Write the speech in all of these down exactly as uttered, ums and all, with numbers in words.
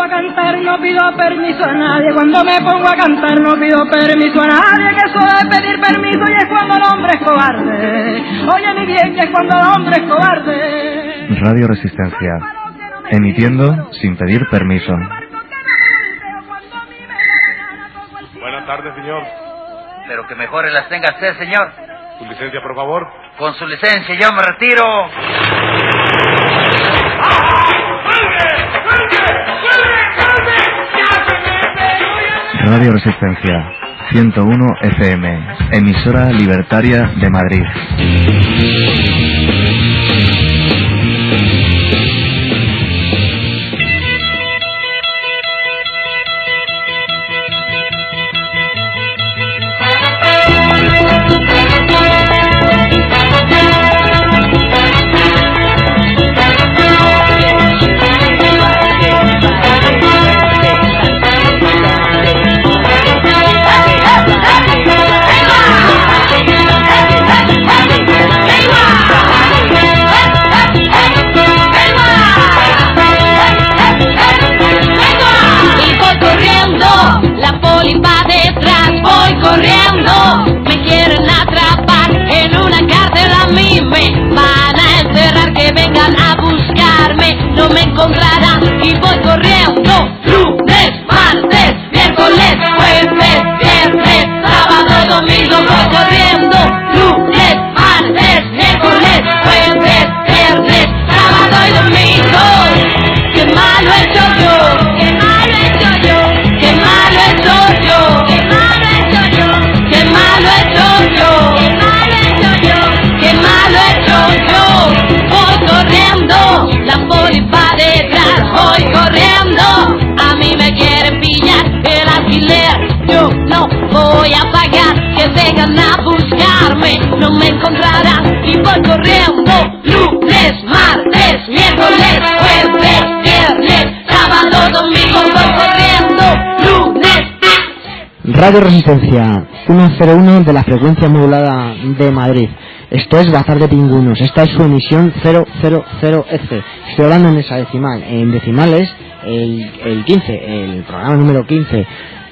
pongo a cantar no pido permiso a nadie. Cuando me pongo a cantar no pido permiso a nadie. Que eso de pedir permiso y es cuando el hombre es cobarde. Oye mi bien, que es cuando el hombre es cobarde. Radio Resistencia, emitiendo sin pedir permiso. Buenas tardes, señor. Pero que mejores las tenga usted, señor. ¿Su licencia, por favor? Con su licencia, yo me retiro. Radio Resistencia, ciento uno F M, emisora libertaria de Madrid. Corriendo, me quieren atrapar en una cárcel, a mí me van a encerrar, que vengan a buscarme, no me encontrarán y voy corriendo. Lunes, martes, miércoles, jueves, viernes, sábado y domingo voy corriendo. Lunes, martes, miércoles, jueves, viernes, sábado y domingo. Qué malo he hecho yo, qué malo he hecho yo, qué malo he hecho yo, qué malo he hecho yo. Qué malo he hecho yo, qué malo he hecho yo, qué malo he hecho yo. Voy corriendo, la poli va detrás, voy corriendo. A mí me quieren pillar el alquiler, yo no voy a pagar, que vengan a buscarme, no me encontrarán y voy corriendo. Lunes, martes, miércoles, jueves, viernes, sábado, domingo voy corriendo. Lunes. Radio Resistencia ciento uno de la frecuencia modulada de Madrid. Esto es Bazar de Pingüinos. Esta es su emisión cero cero cero F. Estoy hablando en esa decimal. En decimales, el, el quince, el programa número quince.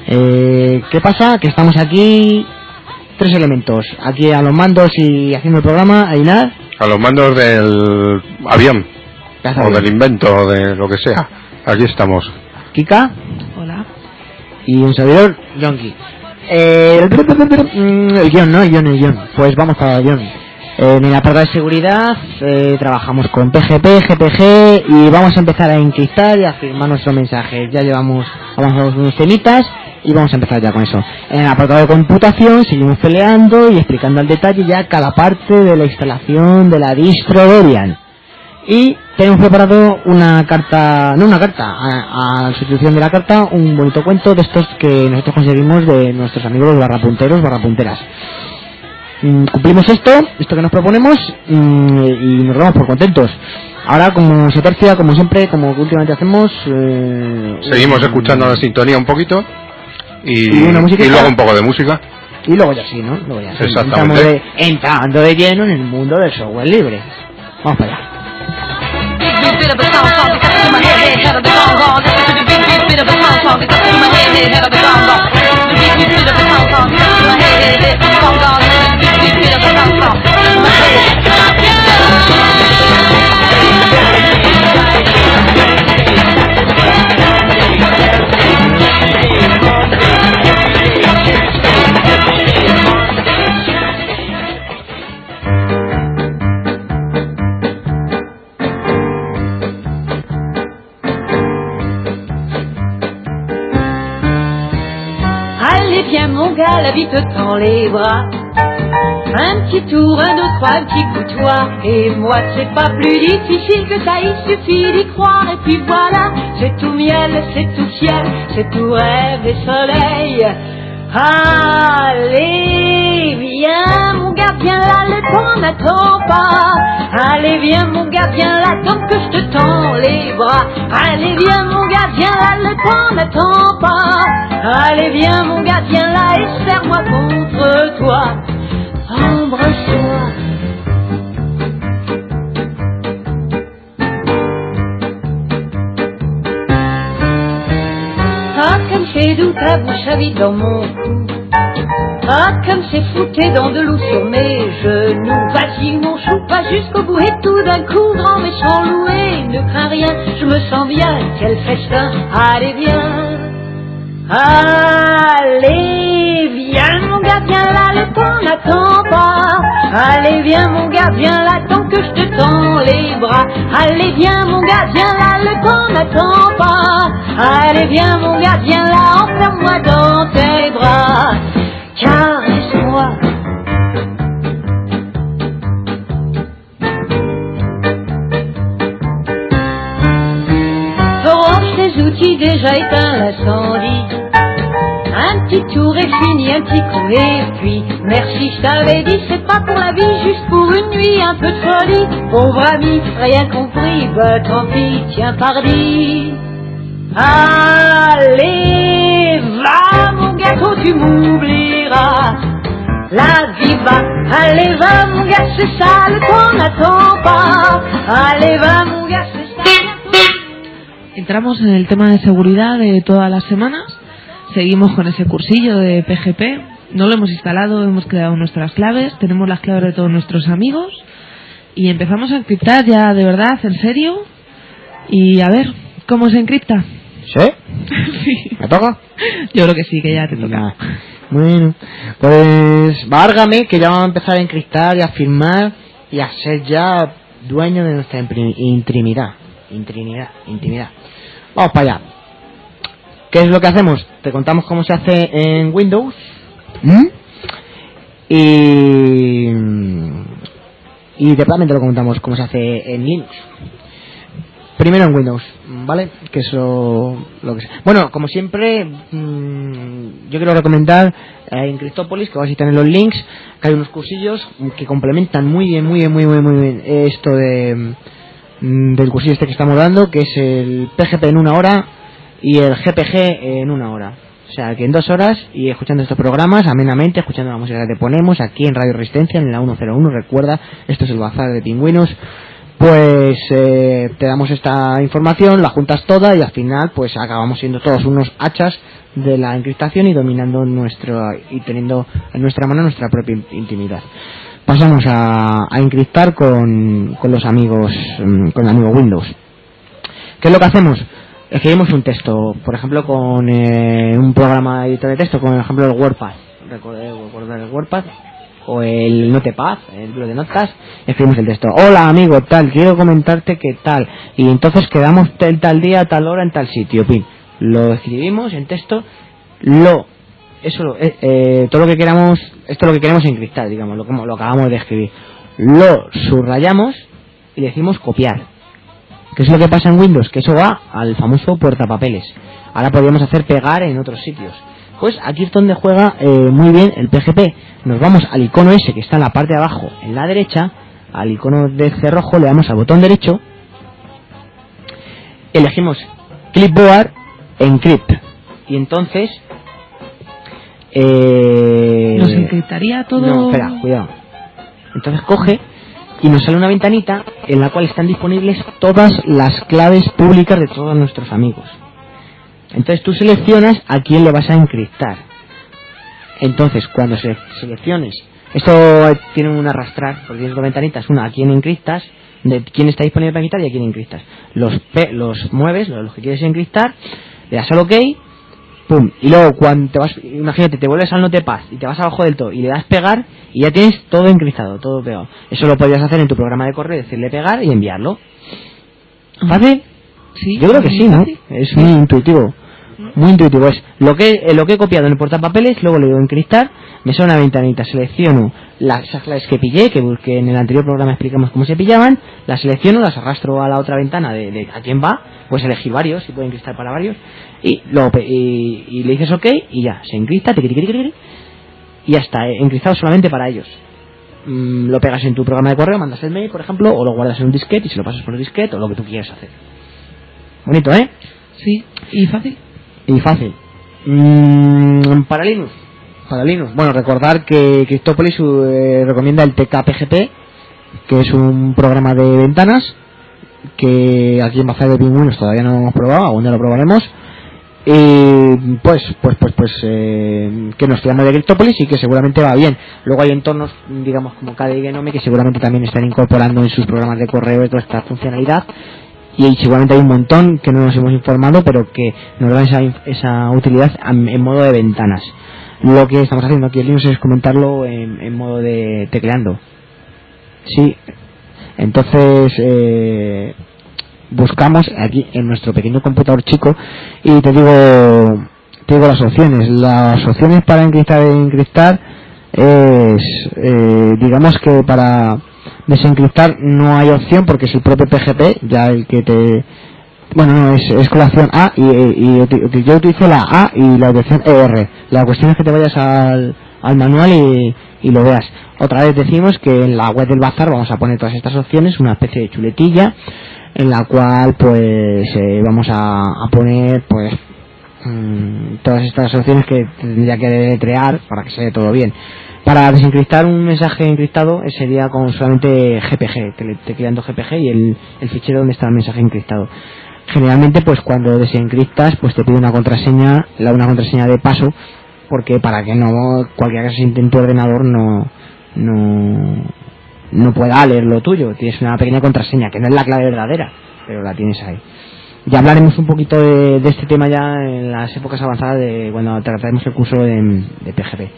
Eh, ¿Qué pasa? Que estamos aquí, tres elementos. Aquí a los mandos y haciendo el programa, Ainar. A los mandos del avión, o del invento, o de lo que sea. Aquí estamos. Kika. Hola. Y un servidor, Yonki. Eh, el guión, ¿no? El guión, el guión. Pues vamos para el guión. Eh, en el apartado de seguridad eh, trabajamos con P G P, G P G y vamos a empezar a encriptar y a firmar nuestros mensajes. Ya llevamos avanzados unos temitas y vamos a empezar ya con eso. En el apartado de computación seguimos peleando y explicando al detalle ya cada parte de la instalación de la distro Debian. Y tenemos preparado una carta, no una carta, a, a sustitución de la carta, un bonito cuento de estos que nosotros conseguimos de nuestros amigos barrapunteros, barrapunteras. Mm, cumplimos esto, esto que nos proponemos, mm, y nos damos por contentos. Ahora, como se tercia, como siempre, como últimamente hacemos... Eh, Seguimos un, escuchando la sintonía un poquito y, y, una y luego un poco de música. Y luego ya sí, ¿no? Luego ya sí. Exactamente. De, entrando de lleno en el mundo del software libre. Vamos para allá. Bit of a song song, it got to my head, head of the gong gong. Listen to the big big bit of a song song, it got to my head, head of the gong gong. The big big bit of a song song, it got to my head, head of the gong gong. The big big bit of a song song, it got to my head. Viens mon gars, la vie te tend les bras. Un petit tour, un deux, trois, un petit coup toi. Et moi c'est pas plus difficile que ça, il suffit d'y croire. Et puis voilà, c'est tout miel, c'est tout ciel, c'est tout rêve et soleil. Allez, viens mon gars, viens là, le temps n'attend pas. Allez, viens mon gars, viens là, donc que je te tends les bras. Allez, viens mon gars, viens là, le temps n'attend pas. Allez, viens mon gars, viens là et serre-moi contre toi. Embrasse-toi. fait d'où ta bouche à vide dans mon cou. Ah, comme c'est fouté dans de l'eau sur mes genoux. Vas-y mon chou, pas jusqu'au bout. Et tout d'un coup, grand méchant loué, ne crains rien, je me sens bien, quel festin. Allez viens, allez viens mon gars, viens là, le temps n'attend pas. Allez viens mon gars, viens là, tant que je te tends les bras. Allez viens mon gars, viens là, le temps n'attend pas. Allez viens mon gars, viens là, enferme-moi dans tes bras. Caresse-moi. Branche tes outils, déjà éteint l'incendie. Un petit tour est fini, un petit coup et puis merci, je t'avais dit, c'est pas pour la vie, juste pour une nuit, un peu de folie. Pauvre ami, rien compris, bah tant pis, tiens pardi. Allez, va mon gâteau, tu m'oublieras. La vie va, allez va mon gars, c'est ça, le temps n'attend pas. Allez va mon gars, c'est ça. Entramos en el tema de seguridad de todas las semanas. Seguimos con ese cursillo de P G P. No lo hemos instalado, hemos creado nuestras claves, tenemos las claves de todos nuestros amigos y empezamos a encriptar ya de verdad, en serio. Y a ver, ¿cómo se encripta? ¿Sí? Sí. ¿Me toca? Yo creo que sí, que ya te toca. Nah. Bueno, pues várgame que ya vamos a empezar a encriptar y a firmar y a ser ya dueño de nuestra intimidad. Intimidad, intimidad. Vamos para allá. ¿Qué es lo que hacemos? Te contamos cómo se hace en Windows. ¿Mm? Y... Y de repente lo contamos cómo se hace en Linux. Primero en Windows, ¿vale? Que eso lo que sea. Bueno, como siempre, mmm, yo quiero recomendar eh, en Cryptopolis, que vais a tener los links, que hay unos cursillos que complementan muy bien, muy bien, muy bien, muy bien esto de mm, del cursillo este que estamos dando, que es el P G P en una hora y el G P G en una hora. O sea, que en dos horas y escuchando estos programas amenamente, escuchando la música que te ponemos aquí en Radio Resistencia, en la ciento uno. Recuerda, esto es el Bazar de Pingüinos. Pues eh, te damos esta información, la juntas toda y al final pues acabamos siendo todos unos hachas de la encriptación y dominando nuestro y teniendo en nuestra mano nuestra propia intimidad. Pasamos a, a encriptar con, con los amigos, con el amigo Windows. ¿Qué es lo que hacemos? Escribimos un texto, por ejemplo con eh, un programa de editor de texto, como por ejemplo el WordPad. ¿Recordar el WordPad? O el Notepad, el blog de notas, escribimos el texto. Hola amigo, tal, quiero comentarte que tal. Y entonces quedamos tal, tal día, tal hora, en tal sitio. Pin. Lo escribimos en texto, lo, eso, lo, eh, eh, todo lo que queramos, esto es lo que queremos encriptar, digamos, lo que lo acabamos de escribir. Lo subrayamos y decimos copiar. ¿Qué es lo que pasa en Windows? Que eso va al famoso portapapeles. Ahora podríamos hacer pegar en otros sitios. Pues aquí es donde juega eh, muy bien el P G P. Nos vamos al icono ese que está en la parte de abajo, en la derecha, al icono de cerrojo, le damos al botón derecho, elegimos Clipboard Encrypt y entonces eh... ¿nos encriptaría todo? No, espera, cuidado. Entonces coge y nos sale una ventanita en la cual están disponibles todas las claves públicas de todos nuestros amigos. Entonces tú seleccionas a quién le vas a encriptar. Entonces cuando se selecciones, esto tiene un arrastrar, porque tienes dos ventanitas, una a quién encriptas, de quién está disponible para encriptar y a quién encriptas. Los, P, los mueves, los que quieres encriptar, le das al OK, pum, y luego cuando te vas, imagínate, te vuelves al Notepad y te vas abajo del todo y le das pegar y ya tienes todo encriptado, todo pegado. Eso lo podrías hacer en tu programa de correo, decirle pegar y enviarlo. ¿Fácil? Sí, yo creo que sí, ¿no? Es muy intuitivo. Muy intuitivo. Es lo que eh, lo que he copiado en el portapapeles, luego le digo encriptar, me sale una ventanita, selecciono las claves que pillé, que busqué en el anterior programa, explicamos cómo se pillaban, las selecciono, las arrastro a la otra ventana de, de a quién va, puedes elegir varios, si puede encriptar para varios, y, luego, y, y le dices OK y ya, se encripta, tiqui, tiqui, tiqui, y ya está, eh, encriptado solamente para ellos. Mm, lo pegas en tu programa de correo, mandas el mail, por ejemplo, o lo guardas en un disquete y se lo pasas por el disquete, o lo que tú quieras hacer. Bonito, ¿eh? Sí, y fácil. Y fácil. Mm, para Linux. Para Linux. Bueno, recordar que Cryptopolis eh, recomienda el T K P G P, que es un programa de ventanas que aquí en Bazar de Pingüinos todavía no hemos probado, aún ya lo probaremos. Y pues pues pues pues eh, que nos fiamos de Cryptopolis y que seguramente va bien. Luego hay entornos, digamos, como K D y Genome, que seguramente también están incorporando en sus programas de correo toda esta funcionalidad, y seguramente hay un montón que no nos hemos informado, pero que nos dan esa, esa utilidad en modo de ventanas. Lo que estamos haciendo aquí en Linux es comentarlo en, en modo de tecleando. Sí, entonces eh, buscamos aquí en nuestro pequeño computador chico y te digo te digo las opciones. Las opciones para encriptar e encriptar es, eh, digamos que para desencriptar no hay opción porque es el propio P G P ya el que te... Bueno, no, es, es con la opción A y, y, y yo utilizo la A y la opción E R. La cuestión es que te vayas al, al manual y, y lo veas. Otra vez decimos que en la web del bazar vamos a poner todas estas opciones, una especie de chuletilla en la cual pues eh, vamos a, a poner pues mmm, todas estas opciones que tendría que deletrear para que se vea todo bien. Para desencriptar un mensaje encriptado sería con solamente G P G, tecleando G P G y el, el fichero donde está el mensaje encriptado. Generalmente pues cuando desencriptas pues te pide una contraseña, la una contraseña de paso, porque para que no cualquiera que se siente en tu ordenador no no no pueda leer lo tuyo. Tienes una pequeña contraseña que no es la clave verdadera, pero la tienes ahí. Ya hablaremos un poquito de, de este tema ya en las épocas avanzadas de cuando trataremos el curso de, de P G P.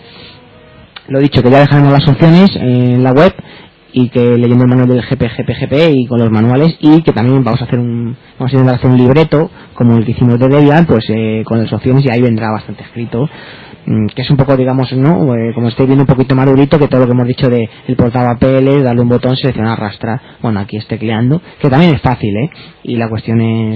Lo dicho, que ya dejaremos las opciones en la web y que leyendo el manual del G P G P G P y con los manuales, y que también vamos a hacer un vamos a intentar hacer un libreto como el que hicimos de Debian, pues eh, con las opciones, y ahí vendrá bastante escrito, mmm, que es un poco, digamos, no eh, como estáis viendo, un poquito más durito que todo lo que hemos dicho de el portapapeles, darle un botón, seleccionar, arrastrar. Bueno, aquí es tecleando, que también es fácil, eh y la cuestión es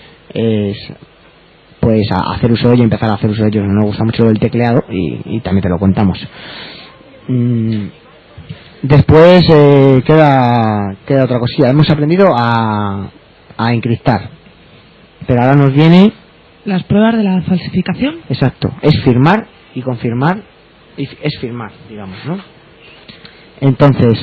es pues a hacer uso de ello, empezar a hacer uso de ello. Nos gusta mucho el tecleado y, y también te lo contamos. Mm, después eh, queda queda otra cosilla. Hemos aprendido a, a encriptar, pero ahora nos viene las pruebas de la falsificación. Exacto, es firmar y confirmar, y es firmar, digamos, ¿no? Entonces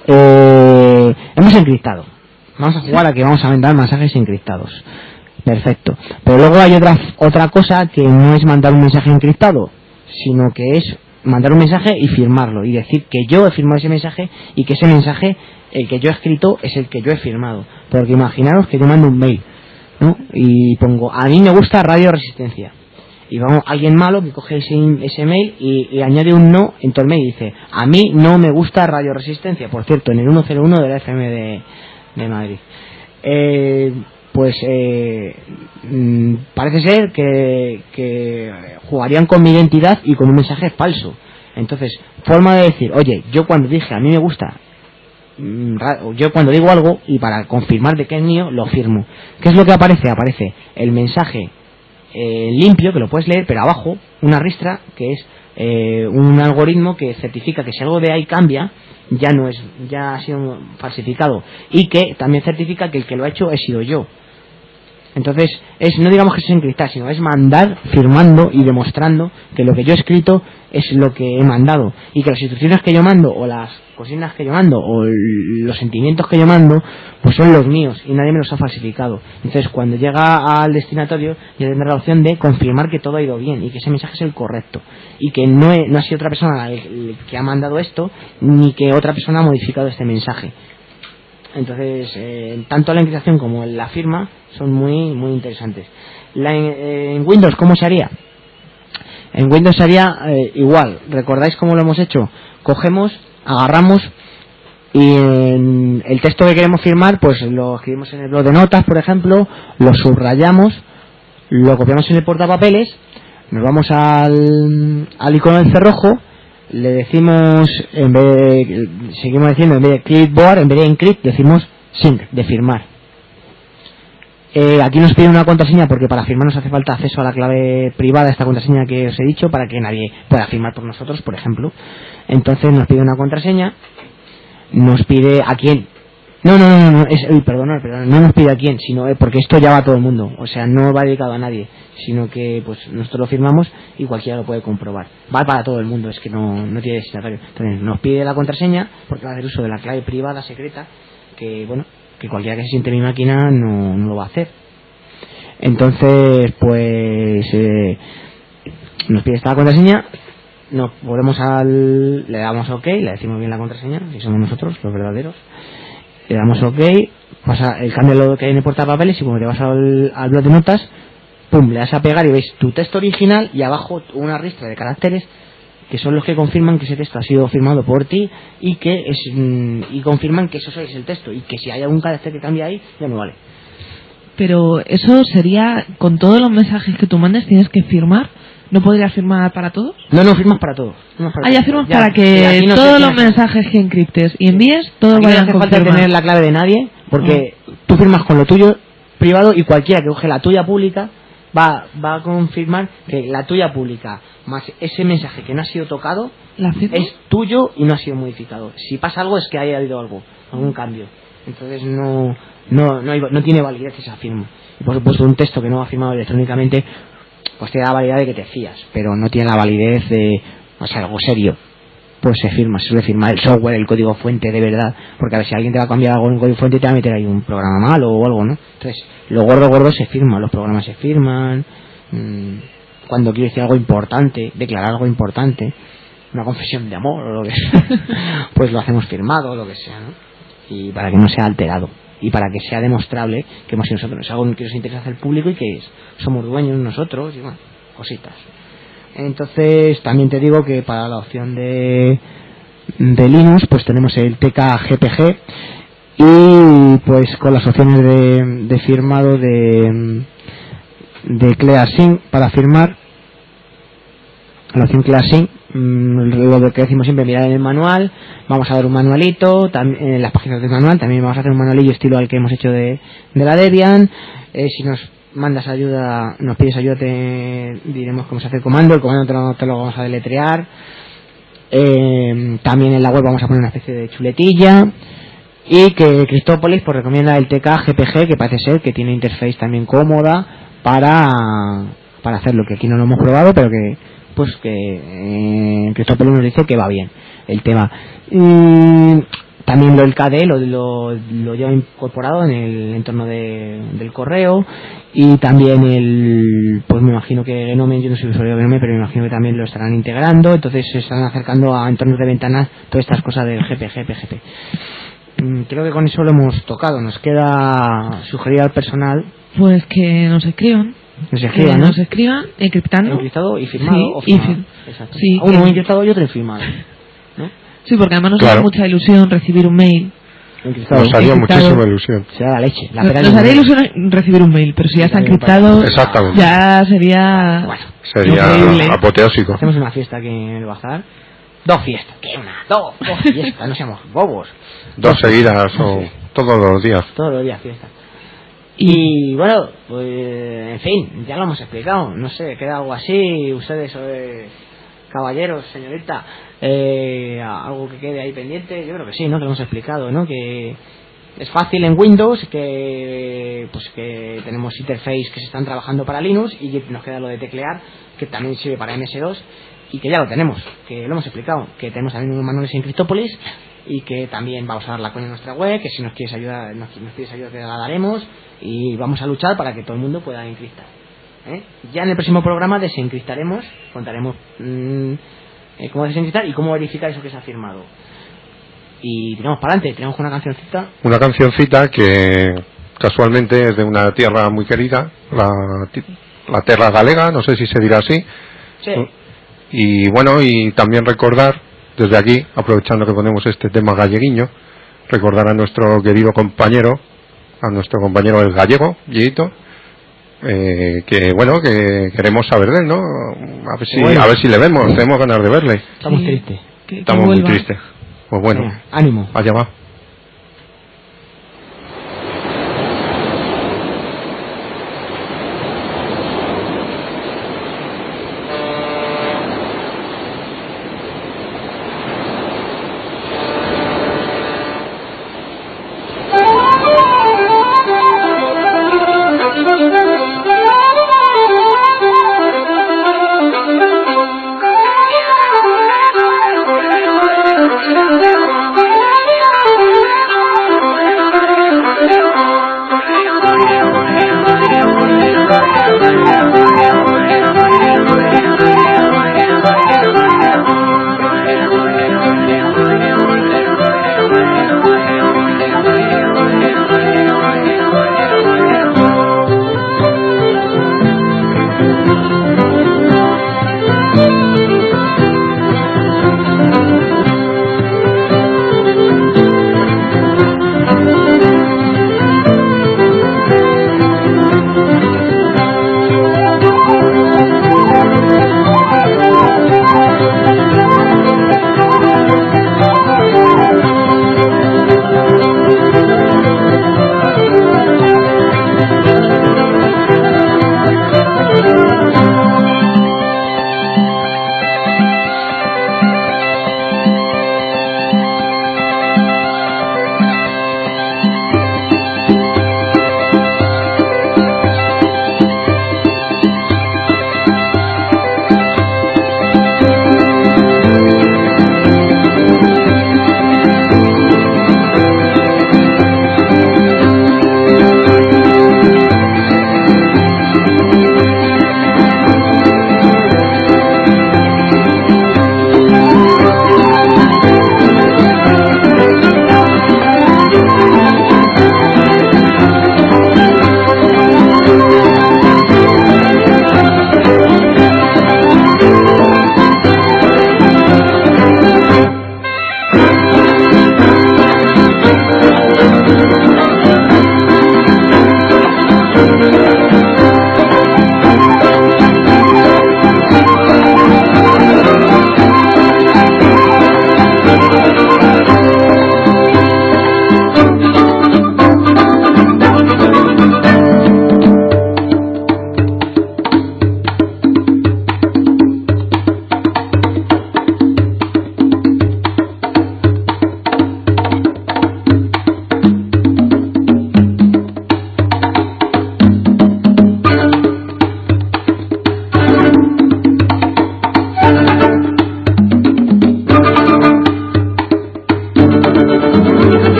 eh, hemos encriptado. Vamos a jugar a que vamos a mandar mensajes encriptados. Perfecto. Pero luego hay otra otra cosa que no es mandar un mensaje encriptado, sino que es mandar un mensaje y firmarlo, y decir que yo he firmado ese mensaje y que ese mensaje, el que yo he escrito, es el que yo he firmado. Porque imaginaros que yo mando un mail, ¿no? Y pongo, a mí me gusta Radio Resistencia. Y vamos, alguien malo que coge ese, ese mail y, y añade un no en todo el mail y dice, a mí no me gusta Radio Resistencia. Por cierto, en el ciento uno de la F M de, de Madrid. Eh... pues eh, mmm, parece ser que, que jugarían con mi identidad y con un mensaje falso. Entonces, forma de decir, oye, yo cuando dije a mí me gusta, mmm, yo cuando digo algo y para confirmar de que es mío, lo firmo. ¿Qué es lo que aparece? Aparece el mensaje eh, limpio, que lo puedes leer, pero abajo una ristra que es eh, un algoritmo que certifica que si algo de ahí cambia, ya no es, ya ha sido falsificado, y que también certifica que el que lo ha hecho he sido yo. Entonces, es no digamos que es encriptar, sino es mandar firmando y demostrando que lo que yo he escrito es lo que he mandado, y que las instrucciones que yo mando, o las consignas que yo mando, o los sentimientos que yo mando, pues son los míos y nadie me los ha falsificado. Entonces, cuando llega al destinatario, ya tendrá la opción de confirmar que todo ha ido bien y que ese mensaje es el correcto, y que no, he, no ha sido otra persona el que ha mandado esto, ni que otra persona ha modificado este mensaje. Entonces, eh, tanto la encriptación como la firma son muy muy interesantes. La, eh, en Windows, ¿cómo se haría? En Windows se haría eh, igual. ¿Recordáis cómo lo hemos hecho? Cogemos, agarramos y en el texto que queremos firmar, pues lo escribimos en el blog de notas, por ejemplo, lo subrayamos, lo copiamos en el portapapeles, nos vamos al, al icono del cerrojo, le decimos, en vez de, seguimos diciendo, en vez de clipboard, en vez de encrypt, decimos sync, de firmar. Eh, aquí nos pide una contraseña porque para firmar nos hace falta acceso a la clave privada, esta contraseña que os he dicho, para que nadie pueda firmar por nosotros, por ejemplo. Entonces nos pide una contraseña, nos pide a quién. No, no, no, no, es, uy, perdón, perdón, no nos pide a quién, sino eh, porque esto ya va a todo el mundo, o sea, no va dedicado a nadie, sino que pues nosotros lo firmamos y cualquiera lo puede comprobar. Va para todo el mundo, es que no, no tiene destinatario. Entonces nos pide la contraseña porque va a hacer uso de la clave privada secreta, que bueno, que cualquiera que se siente en mi máquina no, no lo va a hacer. Entonces, pues eh, nos pide esta contraseña, nos volvemos al, le damos OK, le decimos bien la contraseña, si somos nosotros los verdaderos, le damos OK, pasa el cambio lo que hay en el portapapeles y como te vas al, al blog de notas, pum, le das a pegar y veis tu texto original y abajo una ristra de caracteres que son los que confirman que ese texto ha sido firmado por ti y que es mm, y confirman que eso es el texto y que si hay algún carácter que cambia ahí ya no vale. Pero eso sería, con todos los mensajes que tú mandes tienes que firmar. ¿No podrías firmar para todos? No, no, firmas para todos. Firmas para ah, ya todos. firmas Ya, para que sí, no todos sé, los no sé. mensajes que encriptes y envíes, todos Aquí no vayan hace con falta firmar. tener la clave de nadie, porque mm. tú firmas con lo tuyo privado y cualquiera que coge la tuya pública va, va a confirmar que la tuya pública más ese mensaje que no ha sido tocado ¿La firma? es tuyo y no ha sido modificado. Si pasa algo es que haya habido algo, algún cambio. Entonces no no no, hay, no tiene validez esa firma. Y por supuesto un texto que no va firmado electrónicamente pues te da la validez de que te fías, pero no tiene la validez de, o sea, algo serio. Pues se firma, se suele firmar el software, el código fuente de verdad, porque a ver si alguien te va a cambiar algo en el código fuente te va a meter ahí un programa malo o algo, ¿no? Entonces, lo gordo gordo se firma, los programas se firman, mmm, cuando quiero decir algo importante, declarar algo importante, una confesión de amor o lo que sea, pues lo hacemos firmado o lo que sea, ¿no? Y para que no sea alterado. Y para que sea demostrable que hemos sido nosotros, es algo que nos interesa hacer público y que somos dueños nosotros y bueno, cositas. Entonces también te digo que para la opción de, de Linux pues tenemos el T K G P G y pues con las opciones de, de firmado de, de ClearSync para firmar, la opción ClearSync, lo que decimos siempre, mirar en el manual, vamos a ver un manualito, tam- en las páginas del manual también vamos a hacer un manualillo estilo al que hemos hecho de, de la Debian. Eh, si nos mandas ayuda, nos pides ayuda, te diremos cómo se hace el comando, el comando te lo, te lo vamos a deletrear. Eh, también en la web vamos a poner una especie de chuletilla. Y que Cristópolis pues recomienda el T K G P G, que parece ser que tiene interface también cómoda para, para hacerlo, que aquí no lo hemos probado, pero que pues que eh, Cristópolis nos dice que va bien el tema. Y también lo del K D lo, lo, lo lleva incorporado en el entorno de, del correo, y también el, pues me imagino que Gnome, yo no soy usuario de Gnome, pero me imagino que también lo estarán integrando, entonces se están acercando a entornos de ventanas todas estas cosas del G P G, P G P. Creo que con eso lo hemos tocado. Nos queda sugerir al personal pues que nos escriban. Nos escriban, que ¿no? nos escriban encriptando. Encriptado y firmado. Sí, o firmado. y fir- Exacto. sí, Uno que- encriptado y otro firmado, ¿no? Sí, porque además nos Claro. hace mucha ilusión recibir un mail. Encriptado. Nos haría encriptado. muchísima ilusión. Será la leche. La Nos, pera nos de haría un- ilusión recibir un mail, pero si ya está también encriptado, Exactamente. ya sería Bueno, Sería increíble. apoteósico. hacemos una fiesta aquí en el bazar. Dos fiestas. ¿Qué una? Dos. Dos fiestas. No seamos bobos. Dos seguidas o todos los días. Todos los días fiesta. Y bueno, pues en fin, ya lo hemos explicado. No sé, queda algo así. Ustedes, eh, caballeros, señorita, eh, algo que quede ahí pendiente. Yo creo que sí, ¿no? Que lo hemos explicado, ¿no? Que es fácil en Windows, que pues que tenemos interface que se están trabajando para Linux, y que nos queda lo de teclear, que también sirve para M S dos, y que ya lo tenemos, que lo hemos explicado, que tenemos también unos manuales en Cristópolis, y que también vamos a dar la coña en nuestra web, que si nos quieres ayudar, nos, nos pides ayuda, te la daremos, y vamos a luchar para que todo el mundo pueda encriptar, ¿eh? Ya en el próximo programa desencriptaremos, contaremos mmm, eh, cómo desencriptar y cómo verificar eso que se ha firmado. Y tiramos para adelante, tenemos una cancioncita. Una cancioncita que casualmente es de una tierra muy querida, la, ti- la tierra galega, no sé si se dirá así. Sí. Y bueno, y también recordar desde aquí, aprovechando que ponemos este tema galleguiño, recordar a nuestro querido compañero, a nuestro compañero el gallego, Guillito, eh, que bueno, que queremos saber de él, ¿no? A ver si, Bueno. a ver si le vemos, tenemos ganas de verle. Estamos Sí. tristes. Que- que Estamos muy vuelva. tristes. Pues bueno, Venga, ánimo. allá va. Thank you.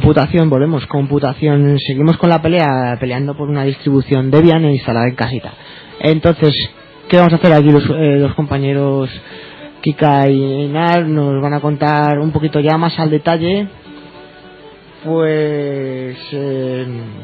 computación, volvemos, computación, seguimos con la pelea, peleando por una distribución Debian e instalada en casita. Entonces, ¿qué vamos a hacer aquí los, eh, los compañeros Kika y Nar? Nos van a contar un poquito ya más al detalle, pues, eh,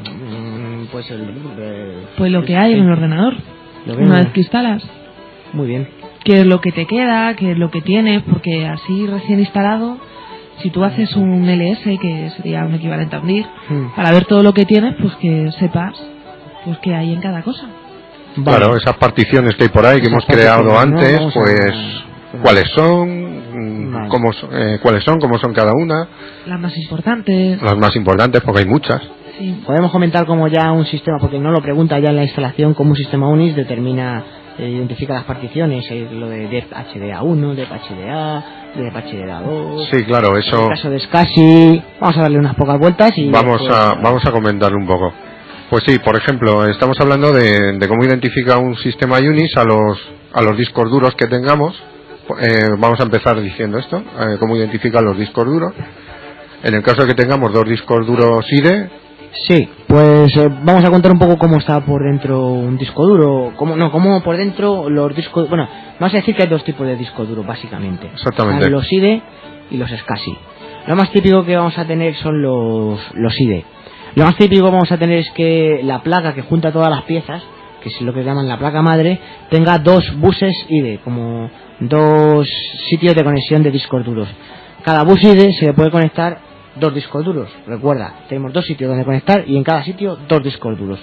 pues, el, eh, Pues lo que hay en el ordenador, lo que una no- vez que instalas. Muy bien. Qué es lo que te queda, qué es lo que tienes, porque así recién instalado, si tú haces un L S, que sería un equivalente a un D I R, Hmm. para ver todo lo que tienes, pues que sepas pues qué hay en cada cosa. Vale. Claro, esas particiones que hay por ahí que Esas hemos creado particiones, ¿no? antes, Vamos a- pues cuáles son, mm, Vale. cómo, so- eh, cuáles son, cómo son cada una, Las más importantes. las más importantes porque hay muchas. Sí. Podemos comentar cómo ya un sistema, porque no lo pregunta ya en la instalación, cómo un sistema Unix determina, eh, identifica las particiones, eh, lo de dep H D A uno, dep H D A, dep H D A dos. Sí, claro, En eso el caso de SCSI, vamos a darle unas pocas vueltas y vamos después, a vamos a comentarlo un poco. Pues sí, por ejemplo, estamos hablando de, de cómo identifica un sistema Unix a los a los discos duros que tengamos. Eh, vamos a empezar diciendo esto, eh, cómo identifica los discos duros. En el caso de que tengamos dos discos duros I D E, Sí, pues eh, vamos a contar un poco cómo está por dentro un disco duro, cómo no, cómo por dentro los discos, bueno, vamos a decir que hay dos tipos de disco duro básicamente. Exactamente. Están los I D E y los SCSI. Lo más típico que vamos a tener son los los I D E. Lo más típico que vamos a tener es que la placa que junta todas las piezas, que es lo que llaman la placa madre, tenga dos buses I D E, como dos sitios de conexión de discos duros. Cada bus I D E se le puede conectar dos discos duros. Recuerda, tenemos dos sitios donde conectar y en cada sitio dos discos duros.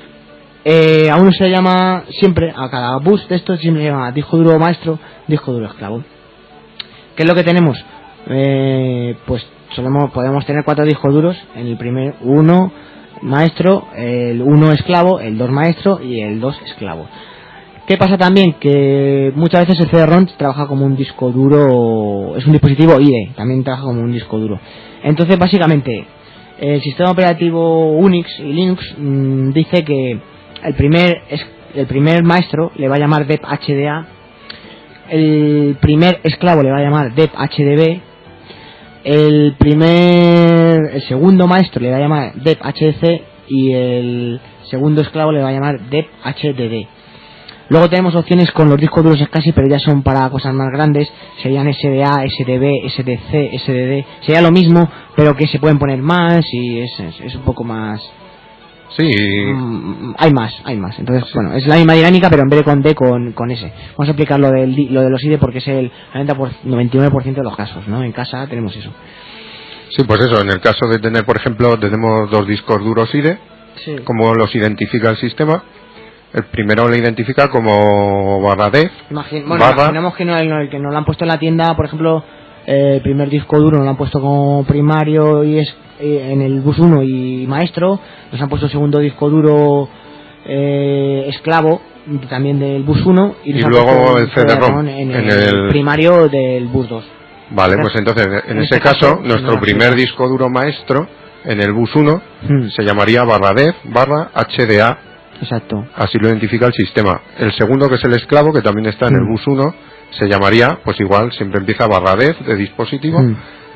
Eh, a uno se le llama siempre, a cada bus de estos siempre se llama disco duro maestro, disco duro esclavo. ¿Qué es lo que tenemos? Eh, pues solemos, podemos tener cuatro discos duros. En el primer, uno maestro, el uno esclavo, el dos maestro y el dos esclavo. ¿Qué pasa también? Que muchas veces el C D ROM trabaja como un disco duro, es un dispositivo I D E, también trabaja como un disco duro. Entonces, básicamente, el sistema operativo Unix y Linux mmm, dice que el primer es, el primer maestro le va a llamar dep H D A, el primer esclavo le va a llamar dep H D B, el primer el segundo maestro le va a llamar dep H D C y el segundo esclavo le va a llamar dep H D D. Luego tenemos opciones con los discos duros SCSI, pero ya son para cosas más grandes, serían S D A, S D B, S D C, S D D, sería lo mismo, pero que se pueden poner más y es, es, es un poco más... sí, Mm, hay más, hay más. Entonces, bueno, es la misma dinámica, pero en vez de con D, con, con S. Vamos a explicar lo, del, di- lo de los I D E porque es el noventa por, noventa y nueve por ciento de los casos, ¿no? En casa tenemos eso. sí, pues eso, en el caso de tener, por ejemplo, tenemos dos discos duros I D E, Sí. ¿cómo los identifica el sistema? El primero lo identifica como barra def, Imagin- bueno, barra, imaginemos que, no, el, que nos lo han puesto en la tienda, por ejemplo, eh, el primer disco duro nos lo han puesto como primario y es eh, en el bus uno y maestro, nos han puesto el segundo disco duro eh, esclavo también del bus uno y, nos Y han luego puesto el un C D ROM en, en el, el- primario del bus dos. Vale, pues entonces, en, En ese este caso, caso, nuestro no primer aplica. disco duro maestro, en el bus uno, Hmm, se llamaría barra def, barra H D A, exacto. así lo identifica el sistema. El segundo, que es el esclavo, que también está en el Hmm. bus uno, se llamaría, pues igual, siempre empieza barra def de dispositivo, Hmm,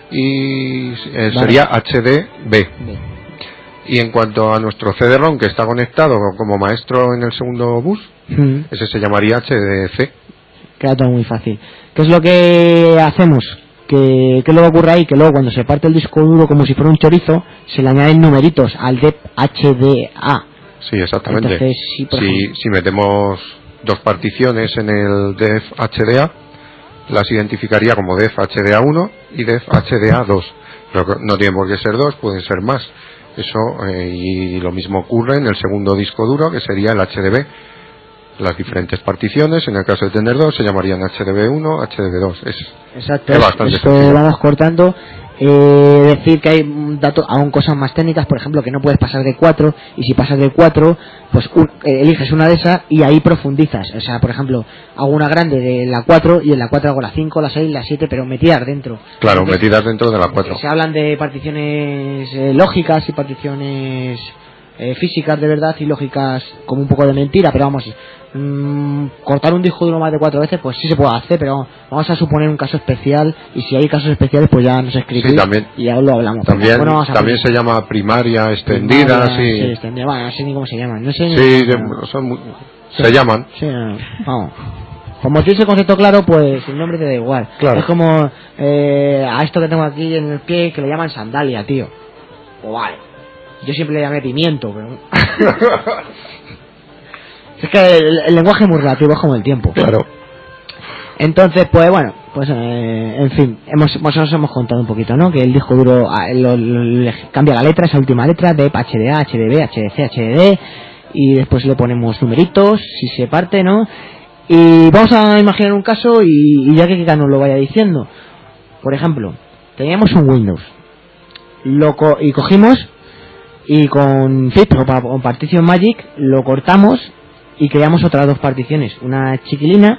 y eh, Vale. sería H D B. bien. Y en cuanto a nuestro C D ROM, que está conectado como maestro en el segundo bus, Hmm. ese se llamaría H D C. Queda todo muy fácil. ¿Qué es lo que hacemos? Que, ¿Qué es lo que ocurre ahí? Que luego cuando se parte el disco duro como si fuera un chorizo, se le añaden numeritos al dep H D A. Sí, exactamente. Entonces, si, por si, ejemplo- si metemos dos particiones en el def H D A, las identificaría como def H D A uno y def H D A dos. Pero que no tienen por qué ser dos, pueden ser más. Eso, eh, y lo mismo ocurre en el segundo disco duro, que sería el H D B. Las diferentes particiones, en el caso de tener dos, se llamarían H D B uno, H D B dos. Es, Exacto, es es- bastante esto sencillo. vamos cortando. Eh, decir que hay mm, datos, aún cosas más técnicas, por ejemplo, que no puedes pasar de cuatro, y si pasas de cuatro, pues un- eh, eliges una de esas y ahí profundizas. O sea, por ejemplo, hago una grande de la cuatro y en la cuatro hago la cinco, la seis, la siete, pero metidas dentro. Claro, Entonces, metidas dentro de la cuatro. se hablan de particiones eh, lógicas y particiones eh, físicas de verdad y lógicas como un poco de mentira, pero vamos, mmm, cortar un disco duro más de cuatro veces pues sí se puede hacer, pero vamos a suponer un caso especial, y si hay casos especiales pues ya nos escribís sí, también, y ya lo hablamos. También, bueno, también se llama primaria extendida, primaria, sí. sí, extendida, bueno, no sé ni cómo se llaman, no sé ni Sí, cómo, de, son muy, sí, se llaman. Sí, no, vamos. Como tienes el concepto claro, pues el nombre te da igual. Claro. Es como eh, a esto que tengo aquí en el pie, que le llaman sandalia, tío. O vale. Yo siempre le llamé pimiento, pero... es que el, el lenguaje es muy relativo, es como el tiempo. Claro. Entonces, pues bueno, pues eh, en fin, hemos, nosotros hemos contado un poquito, ¿no? Que el disco duro ah, lo, lo, le cambia la letra, esa última letra, de H D A, H D B, H D C, H D D, y después le ponemos numeritos, si se parte, ¿no? Y vamos a imaginar un caso y, y ya que Kika nos lo vaya diciendo. Por ejemplo, teníamos un Windows lo co y cogimos y con zip o con Partition Magic lo cortamos y creamos otras dos particiones, una chiquilina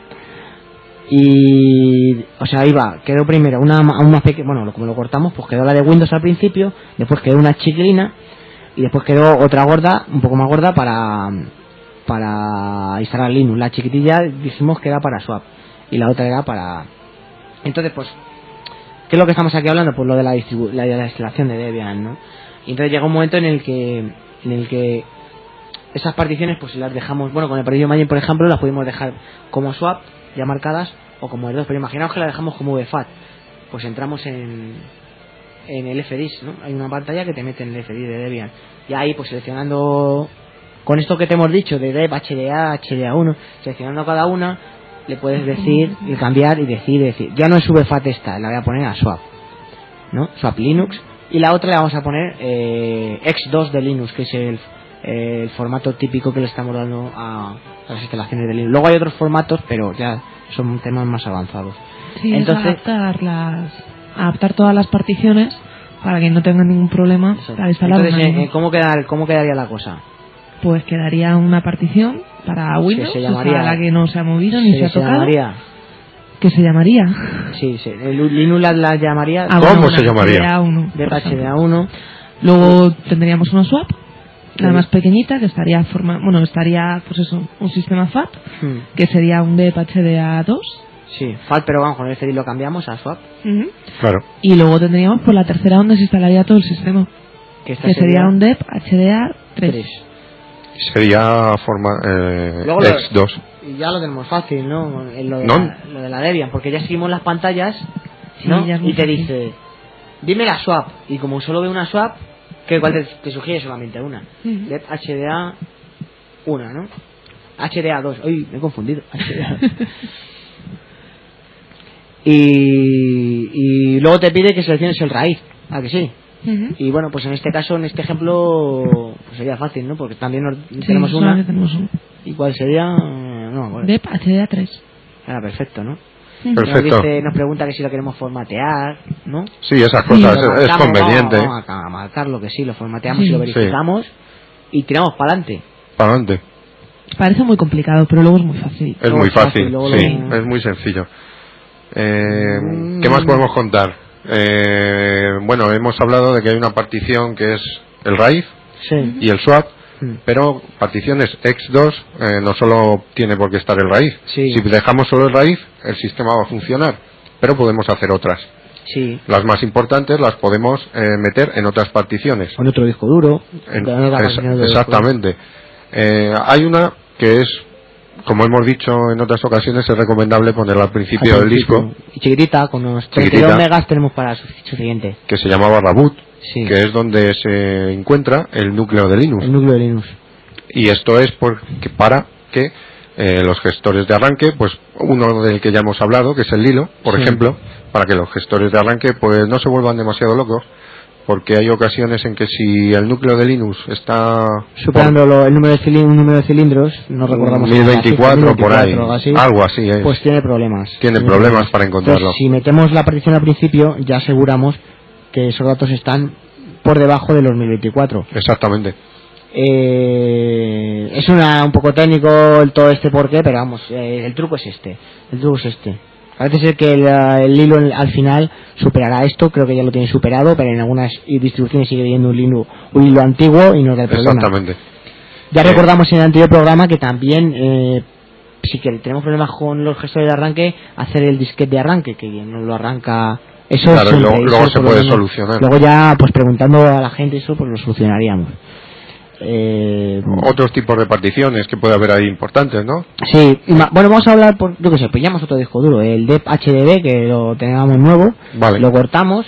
y, o sea, iba, quedó primero una, una más pequeña, bueno, como lo cortamos, pues quedó la de Windows al principio, después quedó una chiquilina y después quedó otra gorda, un poco más gorda para para instalar Linux. La chiquitilla dijimos que era para swap y la otra era para... Entonces, pues, ¿qué es lo que estamos aquí hablando? Pues lo de la, distribu la, de la instalación de Debian, ¿no? Y entonces llega un momento en el que en el que esas particiones pues las dejamos, bueno, con el Partition Magic, por ejemplo, las pudimos dejar como swap, ya marcadas, o como R dos, pero imaginaos que las dejamos como V FAT. Pues entramos en en el F disk, ¿no? Hay una pantalla que te mete en el F disk de Debian. Y ahí, pues seleccionando... Con esto que te hemos dicho de Deb, H D A, H D A uno, seleccionando cada una, le puedes decir, y cambiar y decir, decir, ya no es V FAT esta, la voy a poner a Swap, ¿no? Swap Linux. Y la otra le vamos a poner eh, X dos de Linux, que es el, eh, el formato típico que le estamos dando a, a las instalaciones de Linux. Luego hay otros formatos, pero ya son temas más avanzados. Sí, entonces es adaptar, las, adaptar todas las particiones para que no tengan ningún problema exacto. Para instalar entonces, una eh, ¿cómo, quedar, ¿cómo quedaría la cosa? Pues quedaría una partición para Windows, se llamaría, o sea, la que no se ha movido ni se, se ha tocado. Llamaría, ¿Qué se llamaría? Sí, sí. El Linux la, la llamaría. Ah, ¿Cómo bueno, se llamaría? H D A uno, De H D A uno. Luego tendríamos una swap, la más pequeñita, que estaría forma, bueno, estaría, pues eso, un sistema FAT, Hmm. que sería un D E P H D A dos. Sí, FAT, pero vamos, con el F D I lo cambiamos a swap. Uh-huh. Claro. Y luego tendríamos por la tercera donde se instalaría todo el sistema, Que, esta que sería, sería un D E P H D A tres. tres. Sería forma eh, Luego X dos. lo, y ya lo tenemos fácil, ¿no? En lo, de ¿No? la, lo de la Debian, porque ya seguimos las pantallas, Sí, ¿no? ya es muy Y te fácil. dice, dime la swap. Y como solo ve una swap, que igual te, te sugiere solamente una. Ujú. D E P H D A uno, ¿no? H D A dos. Uy, me he confundido. H D A. y, y luego te pide que selecciones el raíz. ¿A que sí? Uh-huh. Y bueno, pues en este caso, en este ejemplo, pues sería fácil, ¿no? Porque también nos- Sí, tenemos una. solamente tenemos una. ¿Y cuál sería? No, bueno, D E P H D A tres. era perfecto, ¿no? Ujú. Perfecto. Nos, dice, nos pregunta que si lo queremos formatear, ¿no? Sí, esas cosas Lo es, es marcamos, conveniente. Vamos, vamos a marcarlo que sí, lo formateamos Sí. y lo verificamos y tiramos para adelante. Para adelante. Parece muy complicado, pero luego es muy fácil. Es Luego muy es fácil, fácil, luego sí, lo- es muy sencillo. Eh, Mm. ¿Qué más podemos contar? Eh, bueno, hemos hablado de que hay una partición que es el raíz Sí. y el swap, Mm. pero particiones X dos eh, no solo tiene por qué estar el raíz. Sí. Si dejamos solo el raíz, el sistema va a funcionar, pero podemos hacer otras. Sí. Las más importantes las podemos eh, meter en otras particiones. Con otro disco duro. En- con otra es- partición de disco exactamente. Eh, hay una que es, como hemos dicho en otras ocasiones, es recomendable ponerla al duro. principio Al del principio. disco, Y chiquitita, con unos treinta y Chiquitita. dos megas tenemos para su, su siguiente. que se llama barra boot, Sí. que es donde se encuentra el núcleo de Linux. El núcleo de Linux. Y esto es porque, para que eh, los gestores de arranque, pues uno del que ya hemos hablado, que es el Lilo, por Sí. ejemplo, para que los gestores de arranque pues no se vuelvan demasiado locos, porque hay ocasiones en que si el núcleo de Linux está Superando lo- el número de, cilin- un número de cilindros, no recordamos. mil veinticuatro por ahí, algo así, algo así es. pues tiene problemas. Tiene problemas para encontrarlo. Entonces, si metemos la partición al principio, ya aseguramos que esos datos están por debajo de los mil veinticuatro. Exactamente. Eh, es una, un poco técnico el todo este porqué, pero vamos, eh, el truco es este. El truco es este. Parece ser que el, el hilo al final superará esto, creo que ya lo tiene superado, pero en algunas distribuciones sigue viendo un hilo, un hilo antiguo y no da el problema. Exactamente. Ya eh. recordamos en el anterior programa que también, eh, si que tenemos problemas con los gestores de arranque, hacer el disquete de arranque, que no lo arranca. Eso claro, siempre, y luego, luego eso se puede solucionar. Luego ya, pues preguntando a la gente eso, pues lo solucionaríamos. Eh, Otros tipos de particiones que puede haber ahí importantes, ¿no? Sí, bueno, vamos a hablar, por, yo qué sé, pillamos otro disco duro, el D E P H D D, que lo tengamos nuevo, vale. Lo cortamos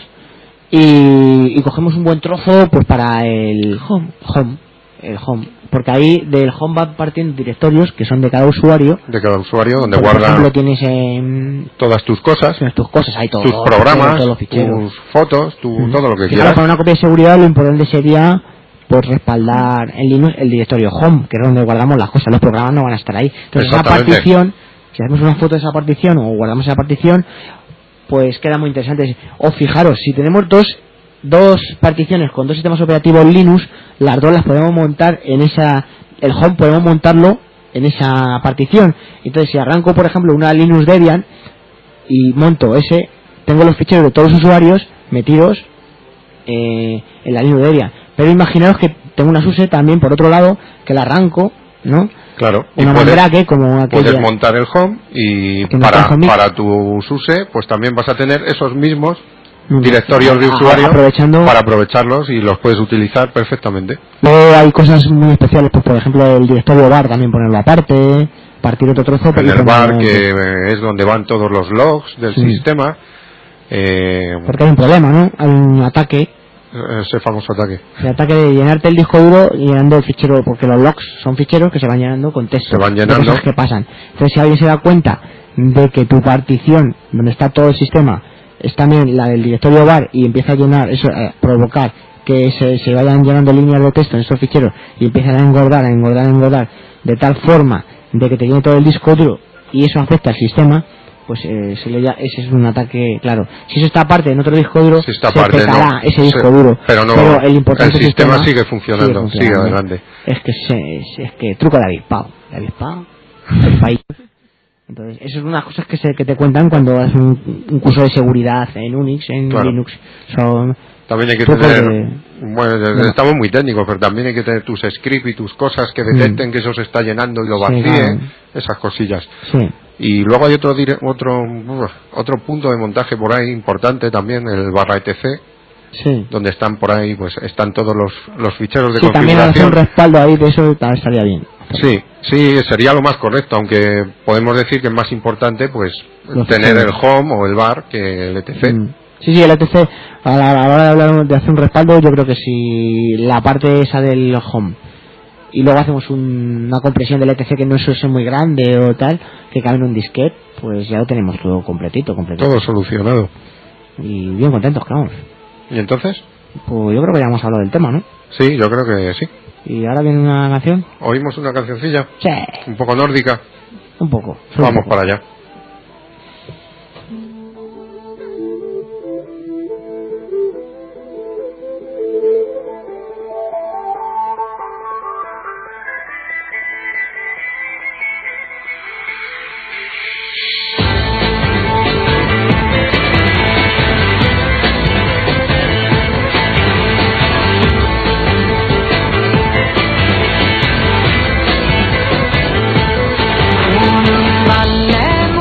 y, y cogemos un buen trozo pues para el home. home, el home, porque ahí del home van partiendo directorios que son de cada usuario, de cada usuario, donde por guardan ejemplo, tienes eh, todas tus cosas, tienes tus cosas, ahí todo, tus programas, todos los ficheros, tus fotos, tu, uh-huh. todo lo que y quieras. Claro, para una copia de seguridad lo importante sería pues respaldar en Linux el directorio home, que es donde guardamos las cosas, los programas no van a estar ahí. Entonces esa partición, si hacemos una foto de esa partición o guardamos esa partición, pues queda muy interesante. O fijaros, si tenemos dos dos particiones con dos sistemas operativos Linux, las dos las podemos montar en esa, el home podemos montarlo en esa partición. Entonces si arranco por ejemplo una Linux Debian y monto ese, tengo los ficheros de todos los usuarios metidos eh, en la Linux Debian. Pero imaginaos que tengo una SUSE también por otro lado, que la arranco, ¿no? Claro, una manera que como aquella, puedes montar el home y para, para tu SUSE pues también vas a tener esos mismos mm, directorios de usuario aprovechando, para aprovecharlos y los puedes utilizar perfectamente. Luego hay cosas muy especiales, pues por ejemplo el directorio bar también ponerlo aparte, partir otro trozo. En el bar que es donde van todos los logs del sí. sistema. Eh, Porque hay un problema, ¿no? Hay un ataque. Ese famoso ataque. El ataque de llenarte el disco duro llenando el fichero, porque los logs son ficheros que se van llenando con texto. Se van llenando. De cosas que pasan. Entonces, si alguien se da cuenta de que tu partición, donde está todo el sistema, es también la del directorio bar y empieza a llenar, eso, a provocar que se, se vayan llenando líneas de texto en esos ficheros y empiezan a engordar, a engordar, a engordar, de tal forma de que te llene todo el disco duro y eso afecta al sistema, pues eh, se le ya, ese es un ataque, claro. Si eso está aparte en otro disco duro, si está se parte, petará no, ese disco se, duro. Pero, no, pero el, importante el sistema, sistema sigue, funcionando, sigue funcionando, sigue adelante. Es que se, es que truco de avispao, de avispao, Entonces, eso es una cosa que, se, que te cuentan cuando haces un, un curso de seguridad en Unix, en claro. Linux. Son también hay que tener, de, bueno, bueno, estamos muy técnicos, pero también hay que tener tus scripts y tus cosas que detecten mm. que eso se está llenando y lo vacíe, sí, claro. esas cosillas. Sí. Y luego hay otro otro otro punto de montaje por ahí importante también, el barra etc, sí. donde están por ahí, pues están todos los los ficheros de sí, configuración. También hacer un respaldo ahí de eso estaría bien. Sí, sí, sería lo más correcto, aunque podemos decir que es más importante pues los tener ficheros. El home o el bar que el etc. Mm. Sí, sí, el etc, a la hora de hablar de hacer un respaldo, yo creo que si la parte esa del home y luego hacemos un, una compresión del etc que no es muy grande o tal, que cabe en un disquete, pues ya lo tenemos todo completito, completito. Todo solucionado. Y bien contentos, claro. ¿Y entonces? Pues yo creo que ya hemos hablado del tema, ¿no? Sí, yo creo que sí. ¿Y ahora viene una canción? ¿Oímos una cancioncilla? Sí. ¿Un poco nórdica? Un poco. Vamos un poco. para allá. Valle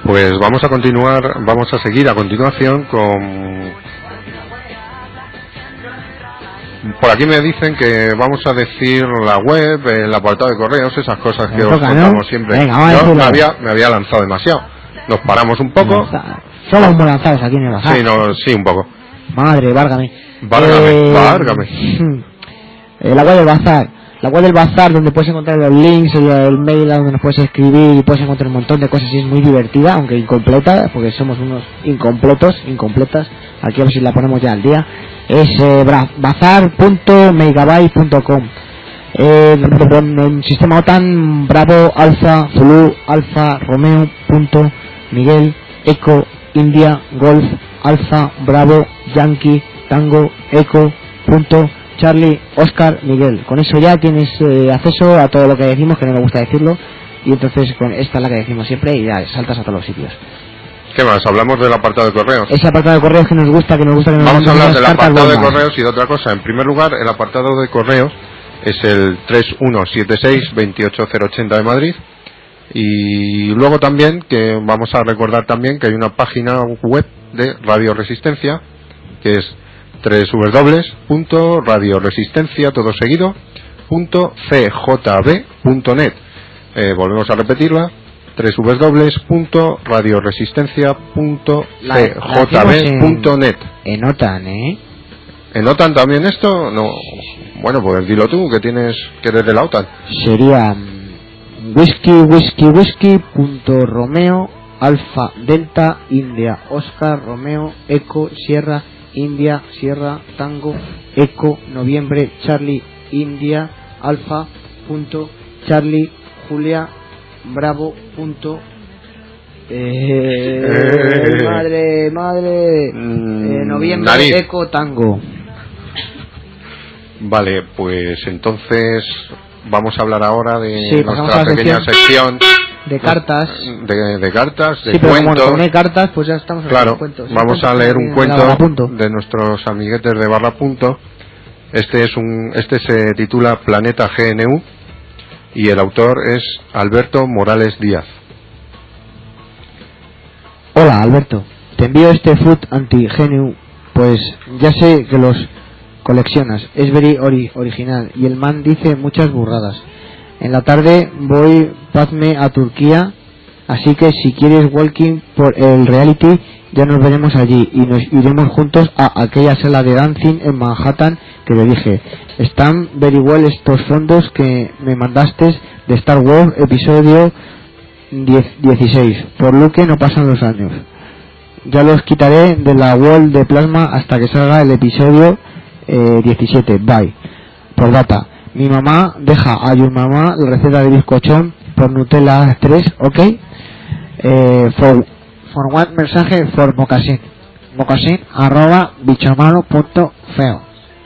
Pues vamos a continuar, vamos a seguir a continuación con... Por aquí me dicen que vamos a decir la web, el apartado de correos, esas cosas que Me os toca, contamos ¿no? siempre. Venga, vamos a Yo decirlo. me había, me había lanzado demasiado. Nos paramos un poco. Solo hemos lanzados aquí en el bazar. Sí, no, sí, un poco. Madre, várgame. Várgame, Eh, várgame. eh, la web del bazar. La web del bazar, donde puedes encontrar los links, el, el mail donde nos puedes escribir y puedes encontrar un montón de cosas, y es muy divertida, aunque incompleta, porque somos unos incompletos, incompletas. Aquí a ver si la ponemos ya al día. Es eh, bazar punto megabyte punto com. Eh, sistema OTAN, Bravo, Alfa, Zulu, Alfa, Romeo, punto, Miguel, Eco, India, Golf, Alfa, Bravo, Yankee, Tango, Eco, punto, Charlie, Oscar, Miguel. Con eso ya tienes eh, acceso a todo lo que decimos, que no me gusta decirlo, y entonces con esta es la que decimos siempre y ya saltas a todos los sitios. ¿Qué más? Hablamos del apartado de correos. Ese apartado de correos que nos gusta, que nos gusta que nos Vamos a hablar del apartado de bombas. correos y de otra cosa. En primer lugar, el apartado de correos es el tres uno siete seis, veintiocho cero ochenta de Madrid. Y luego también, que vamos a recordar también que hay una página web de Radio Resistencia, que es doble u doble u doble u punto radio resistencia todo seguido punto c j b punto net. Eh, volvemos a repetirla, doble u doble u doble u punto radio resistencia punto c j b punto net. En OTAN, ¿eh? ¿En OTAN también esto? No. Bueno, pues dilo tú, que tienes, que eres de la OTAN. Sería um, whisky, whisky, whisky punto Romeo, Alfa, Delta, India, Oscar, Romeo, Eco, Sierra, India, Sierra, Tango, Eco, Noviembre, Charlie, India, Alfa, punto, Charlie, Julia, Bravo, punto, eh, Eh. madre, madre, Mm, eh, Noviembre, nariz. Eco, Tango. Vale, pues entonces vamos a hablar ahora de Sí, pasamos nuestra a la pequeña sección de cartas. de, de cartas, de Sí, pero como cuentos. no hay cartas, pues ya estamos en Claro, los cuentos. vamos El a leer un de la Barra cuento Punto. de nuestros amiguetes de Barra Punto. Este es un, este se titula Planeta G N U y el autor es Alberto Morales Díaz. Hola, Alberto. Te envío este food anti-G N U, pues ya sé que los coleccionas. Es very ori original y el man dice muchas burradas. En la tarde voy pazme a Turquía, así que si quieres walking por el reality ya nos veremos allí y nos iremos juntos a aquella sala de dancing en Manhattan que le dije. Están very well estos fondos que me mandaste de Star Wars episodio dieciséis, por lo que no pasan los años. Ya los quitaré de la wall de plasma hasta que salga el episodio eh, diecisiete. Bye. Por data. Mi mamá deja a tu mamá la receta de bizcochón por Nutella tres, ok. Eh, for, for one mensaje for mocasin. Mocasin arroba bichomalo punto feo.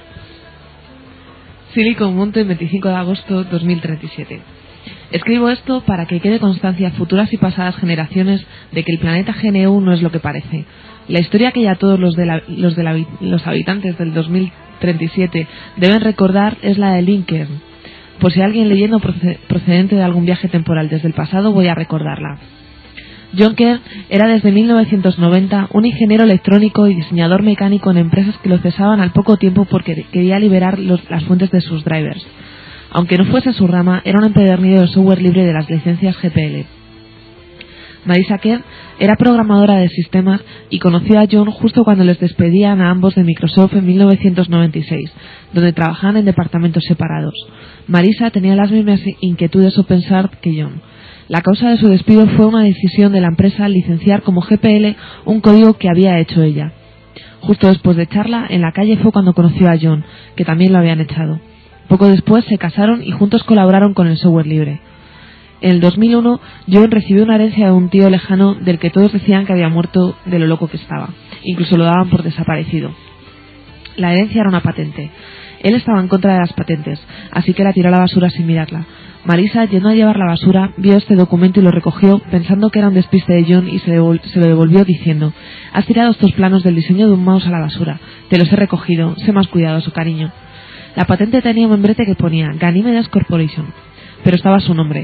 Silicon Mountain, veinticinco de agosto de dos mil treinta y siete. Escribo esto para que quede constancia a futuras y pasadas generaciones de que el planeta G N U no es lo que parece. La historia que ya todos los, de la, los, de la, los habitantes del dos mil treinta y siete deben recordar es la de Lincoln. Por si alguien leyendo procedente de algún viaje temporal desde el pasado, voy a recordarla. John Kern era desde mil novecientos noventa un ingeniero electrónico y diseñador mecánico en empresas que lo cesaban al poco tiempo porque quería liberar los, las fuentes de sus drivers. Aunque no fuese su rama, era un empedernido del software libre de las licencias G P L. Marisa Kern era programadora de sistemas y conoció a John justo cuando les despedían a ambos de Microsoft en mil novecientos noventa y seis, donde trabajaban en departamentos separados. Marisa tenía las mismas inquietudes o pensar que John. La causa de su despido fue una decisión de la empresa al licenciar como G P L un código que había hecho ella. Justo después de charla, en la calle fue cuando conoció a John, que también lo habían echado. Poco después se casaron y juntos colaboraron con el software libre. En el dos mil uno, John recibió una herencia de un tío lejano del que todos decían que había muerto de lo loco que estaba. Incluso lo daban por desaparecido. La herencia era una patente. Él estaba en contra de las patentes, así que la tiró a la basura sin mirarla. Marisa, yendo a llevar la basura, vio este documento y lo recogió, pensando que era un despiste de John, y se, devol- se lo devolvió diciendo: «Has tirado estos planos del diseño de un mouse a la basura. Te los he recogido. Sé más cuidadoso, cariño». La patente tenía un membrete que ponía Ganymedes Corporation, pero estaba su nombre.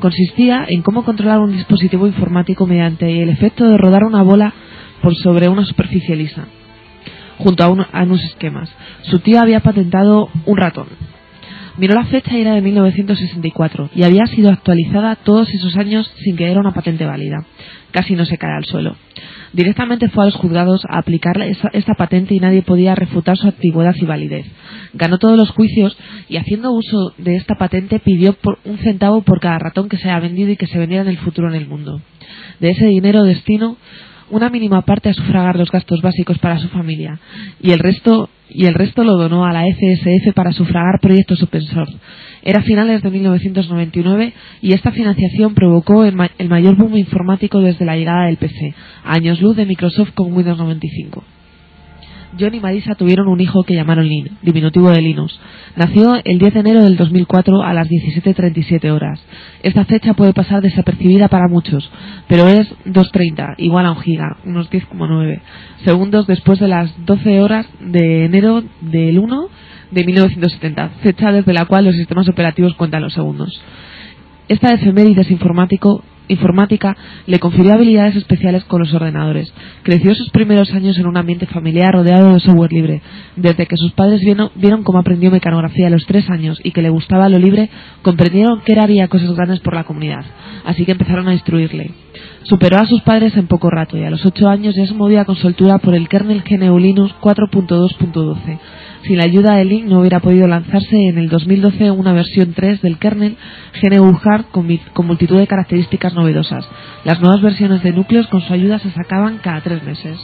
Consistía en cómo controlar un dispositivo informático mediante el efecto de rodar una bola por sobre una superficie lisa, junto a, un, a unos esquemas. Su tío había patentado un ratón. Miró la fecha y era de mil novecientos sesenta y cuatro y había sido actualizada todos esos años sin que era una patente válida. Casi no se cae al suelo. Directamente fue a los juzgados a aplicar esa, esta patente y nadie podía refutar su antigüedad y validez. Ganó todos los juicios y, haciendo uso de esta patente, pidió por un centavo por cada ratón que se haya vendido y que se vendiera en el futuro en el mundo. De ese dinero destino una mínima parte a sufragar los gastos básicos para su familia y el resto y el resto lo donó a la F S F para sufragar proyectos open source. Era finales de mil novecientos noventa y nueve y esta financiación provocó el, ma el mayor boom informático desde la llegada del P C, a años luz de Microsoft con Windows noventa y cinco. John y Marisa tuvieron un hijo que llamaron Lynn, diminutivo de Linus. Nació el diez de enero del dos mil cuatro a las diecisiete treinta y siete horas. Esta fecha puede pasar desapercibida para muchos, pero es dos treinta, igual a un giga, unos diez coma nueve segundos después de las doce horas de enero del uno de mil novecientos setenta, fecha desde la cual los sistemas operativos cuentan los segundos. Esta efemérides informático informática le confirió habilidades especiales con los ordenadores. Creció sus primeros años en un ambiente familiar rodeado de software libre. Desde que sus padres vieron, vieron cómo aprendió mecanografía a los tres años y que le gustaba lo libre, comprendieron que él haría cosas grandes por la comunidad, así que empezaron a instruirle. Superó a sus padres en poco rato y a los ocho años ya se movía con soltura por el kernel G N U Linux cuatro punto dos punto doce. Sin la ayuda de Lynn no hubiera podido lanzarse en el dos mil doce una versión tres del kernel G N U Hard con, con multitud de características novedosas. Las nuevas versiones de núcleos con su ayuda se sacaban cada tres meses.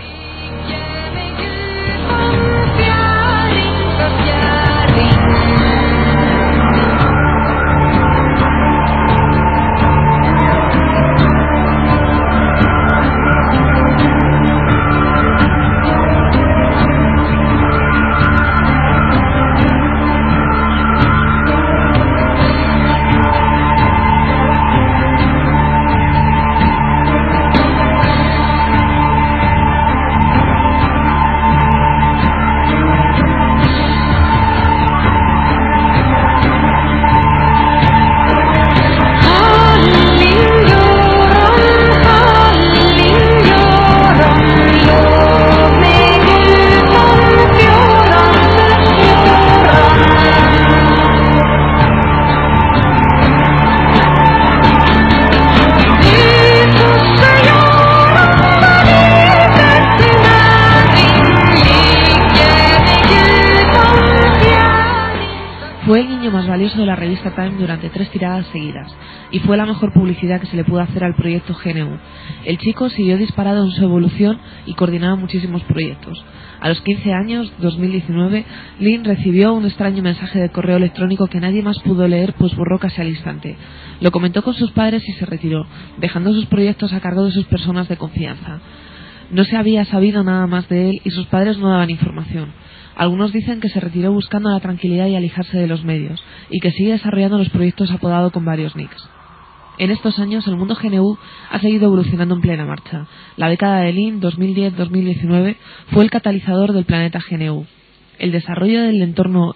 Fue el niño más valioso de la revista Time durante tres tiradas seguidas, y fue la mejor publicidad que se le pudo hacer al proyecto G N U. El chico siguió disparado en su evolución y coordinaba muchísimos proyectos. A los quince años, dos mil diecinueve, Lynn recibió un extraño mensaje de correo electrónico que nadie más pudo leer, pues borró casi al instante. Lo comentó con sus padres y se retiró, dejando sus proyectos a cargo de sus personas de confianza. No se había sabido nada más de él y sus padres no daban información. Algunos dicen que se retiró buscando la tranquilidad y alejarse de los medios, y que sigue desarrollando los proyectos apodado con varios nicks. En estos años, el mundo G N U ha seguido evolucionando en plena marcha. La década de Lynn, dos mil diez a dos mil diecinueve, fue el catalizador del planeta G N U. El desarrollo del entorno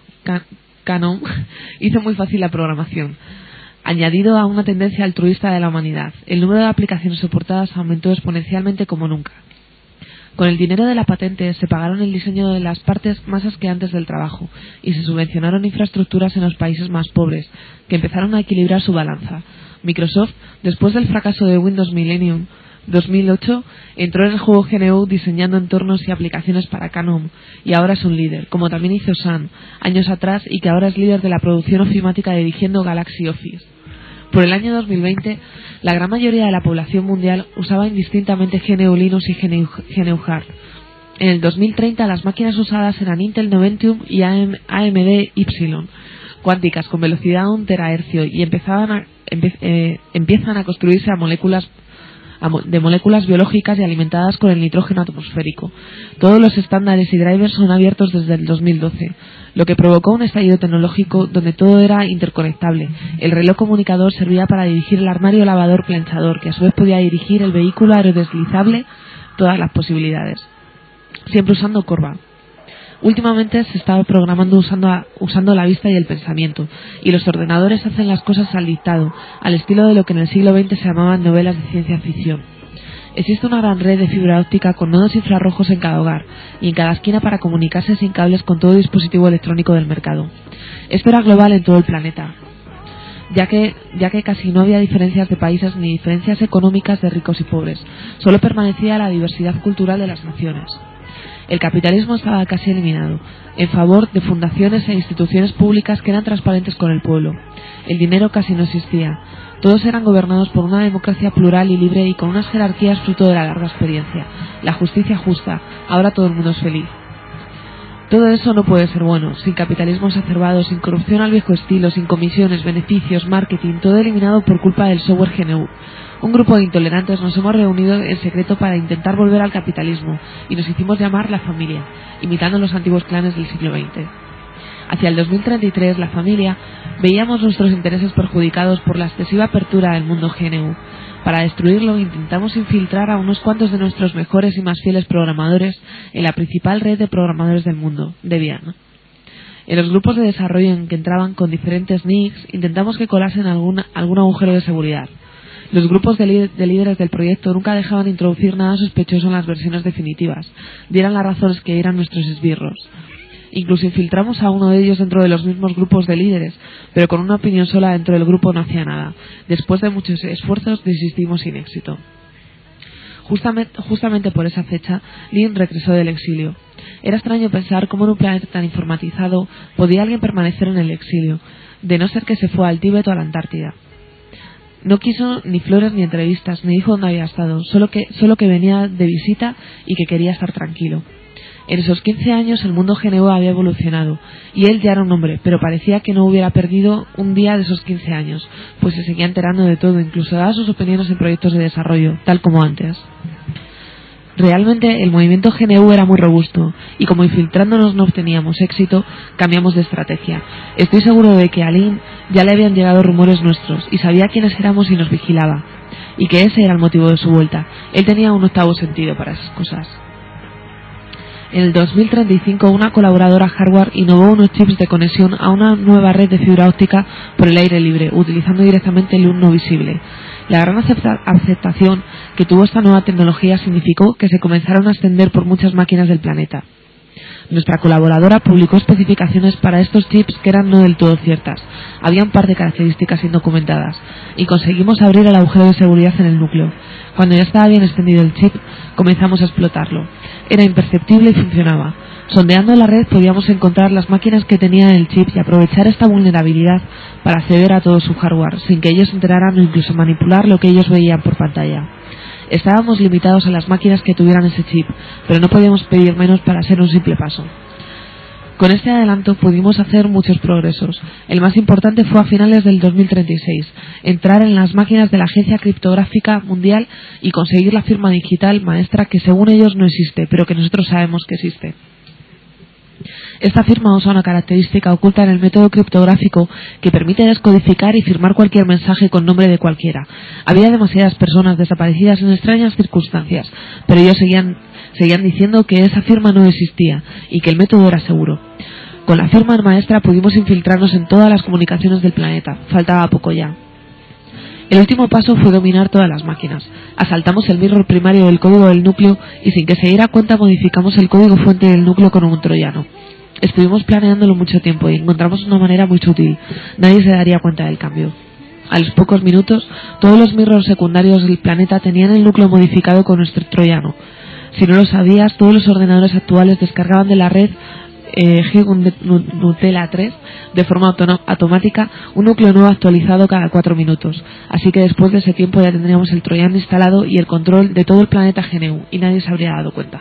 Canon hizo muy fácil la programación, añadido a una tendencia altruista de la humanidad. El número de aplicaciones soportadas aumentó exponencialmente como nunca. Con el dinero de la patente se pagaron el diseño de las partes más asqueantes del trabajo y se subvencionaron infraestructuras en los países más pobres, que empezaron a equilibrar su balanza. Microsoft, después del fracaso de Windows Millennium dos mil ocho, entró en el juego G N U diseñando entornos y aplicaciones para Canon, y ahora es un líder, como también hizo Sun años atrás, y que ahora es líder de la producción ofimática dirigiendo Galaxy Office. Por el año dos mil veinte, la gran mayoría de la población mundial usaba indistintamente G N U Linux y G N U Hard. En el dos mil treinta, las máquinas usadas eran Intel Noventium y A M D Y, cuánticas con velocidad a un terahercio, y empezaban a, empe, eh, empiezan a construirse a moléculas a, de moléculas biológicas y alimentadas con el nitrógeno atmosférico. Todos los estándares y drivers son abiertos desde el dos mil doce, lo que provocó un estallido tecnológico donde todo era interconectable. El reloj comunicador servía para dirigir el armario lavador planchador, que a su vez podía dirigir el vehículo aerodeslizable, todas las posibilidades, siempre usando Corva. Últimamente se estaba programando usando, a, usando la vista y el pensamiento, y los ordenadores hacen las cosas al dictado, al estilo de lo que en el siglo veinte se llamaban novelas de ciencia ficción. Existe una gran red de fibra óptica con nodos infrarrojos en cada hogar y en cada esquina para comunicarse sin cables con todo dispositivo electrónico del mercado. Esto era global en todo el planeta, ya que, ya que casi no había diferencias de países ni diferencias económicas de ricos y pobres, solo permanecía la diversidad cultural de las naciones. El capitalismo estaba casi eliminado, en favor de fundaciones e instituciones públicas que eran transparentes con el pueblo. El dinero casi no existía. Todos eran gobernados por una democracia plural y libre y con unas jerarquías fruto de la larga experiencia. La justicia justa. Ahora todo el mundo es feliz. Todo eso no puede ser bueno, sin capitalismo exacerbado, sin corrupción al viejo estilo, sin comisiones, beneficios, marketing, todo eliminado por culpa del software G N U. Un grupo de intolerantes nos hemos reunido en secreto para intentar volver al capitalismo y nos hicimos llamar La Familia, imitando los antiguos clanes del siglo veinte. Hacia el dos mil treinta y tres, La Familia, veíamos nuestros intereses perjudicados por la excesiva apertura del mundo G N U. Para destruirlo, intentamos infiltrar a unos cuantos de nuestros mejores y más fieles programadores en la principal red de programadores del mundo, Debian. En los grupos de desarrollo en que entraban con diferentes nicks, intentamos que colasen algún, algún agujero de seguridad. Los grupos de, de líderes del proyecto nunca dejaban de introducir nada sospechoso en las versiones definitivas, dieran las razones que eran nuestros esbirros. Incluso infiltramos a uno de ellos dentro de los mismos grupos de líderes, pero con una opinión sola dentro del grupo no hacía nada. Después de muchos esfuerzos desistimos sin éxito. Justamente, justamente por esa fecha, Lynn regresó del exilio. Era extraño pensar cómo en un planeta tan informatizado podía alguien permanecer en el exilio, de no ser que se fue al Tíbet o a la Antártida. No quiso ni flores ni entrevistas, ni dijo dónde había estado, solo que, solo que venía de visita y que quería estar tranquilo. En esos quince años el mundo G N U había evolucionado, y él ya era un hombre, pero parecía que no hubiera perdido un día de esos quince años, pues se seguía enterando de todo, incluso daba sus opiniones en proyectos de desarrollo, tal como antes. Realmente el movimiento G N U era muy robusto, y como infiltrándonos no obteníamos éxito, cambiamos de estrategia. Estoy seguro de que a Lynn ya le habían llegado rumores nuestros, y sabía quiénes éramos y nos vigilaba, y que ese era el motivo de su vuelta. Él tenía un octavo sentido para esas cosas. En el dos mil treinta y cinco, una colaboradora hardware innovó unos chips de conexión a una nueva red de fibra óptica por el aire libre, utilizando directamente luz no visible. La gran acepta- aceptación que tuvo esta nueva tecnología significó que se comenzaron a extender por muchas máquinas del planeta. Nuestra colaboradora publicó especificaciones para estos chips que eran no del todo ciertas. Había un par de características indocumentadas, y conseguimos abrir el agujero de seguridad en el núcleo. Cuando ya estaba bien extendido el chip, comenzamos a explotarlo. Era imperceptible y funcionaba. Sondeando la red podíamos encontrar las máquinas que tenían el chip y aprovechar esta vulnerabilidad para acceder a todo su hardware, sin que ellos se enteraran o incluso manipular lo que ellos veían por pantalla. Estábamos limitados a las máquinas que tuvieran ese chip, pero no podíamos pedir menos para ser un simple paso. Con este adelanto pudimos hacer muchos progresos. El más importante fue a finales del dos mil treinta y seis, entrar en las máquinas de la Agencia Criptográfica Mundial y conseguir la firma digital maestra que según ellos no existe, pero que nosotros sabemos que existe. Esta firma usa una característica oculta en el método criptográfico que permite descodificar y firmar cualquier mensaje con nombre de cualquiera. Había demasiadas personas desaparecidas en extrañas circunstancias, pero ellos seguían, seguían diciendo que esa firma no existía y que el método era seguro. Con la firma maestra pudimos infiltrarnos en todas las comunicaciones del planeta. Faltaba poco ya. El último paso fue dominar todas las máquinas. Asaltamos el mirror primario del código del núcleo y sin que se diera cuenta modificamos el código fuente del núcleo con un troyano. Estuvimos planeándolo mucho tiempo y encontramos una manera muy sutil. Nadie se daría cuenta del cambio. A los pocos minutos, todos los mirrors secundarios del planeta tenían el núcleo modificado con nuestro troyano. Si no lo sabías, todos los ordenadores actuales descargaban de la red eh, G Nutella tres de forma automática un núcleo nuevo actualizado cada cuatro minutos. Así que después de ese tiempo ya tendríamos el troyano instalado y el control de todo el planeta G N U y nadie se habría dado cuenta.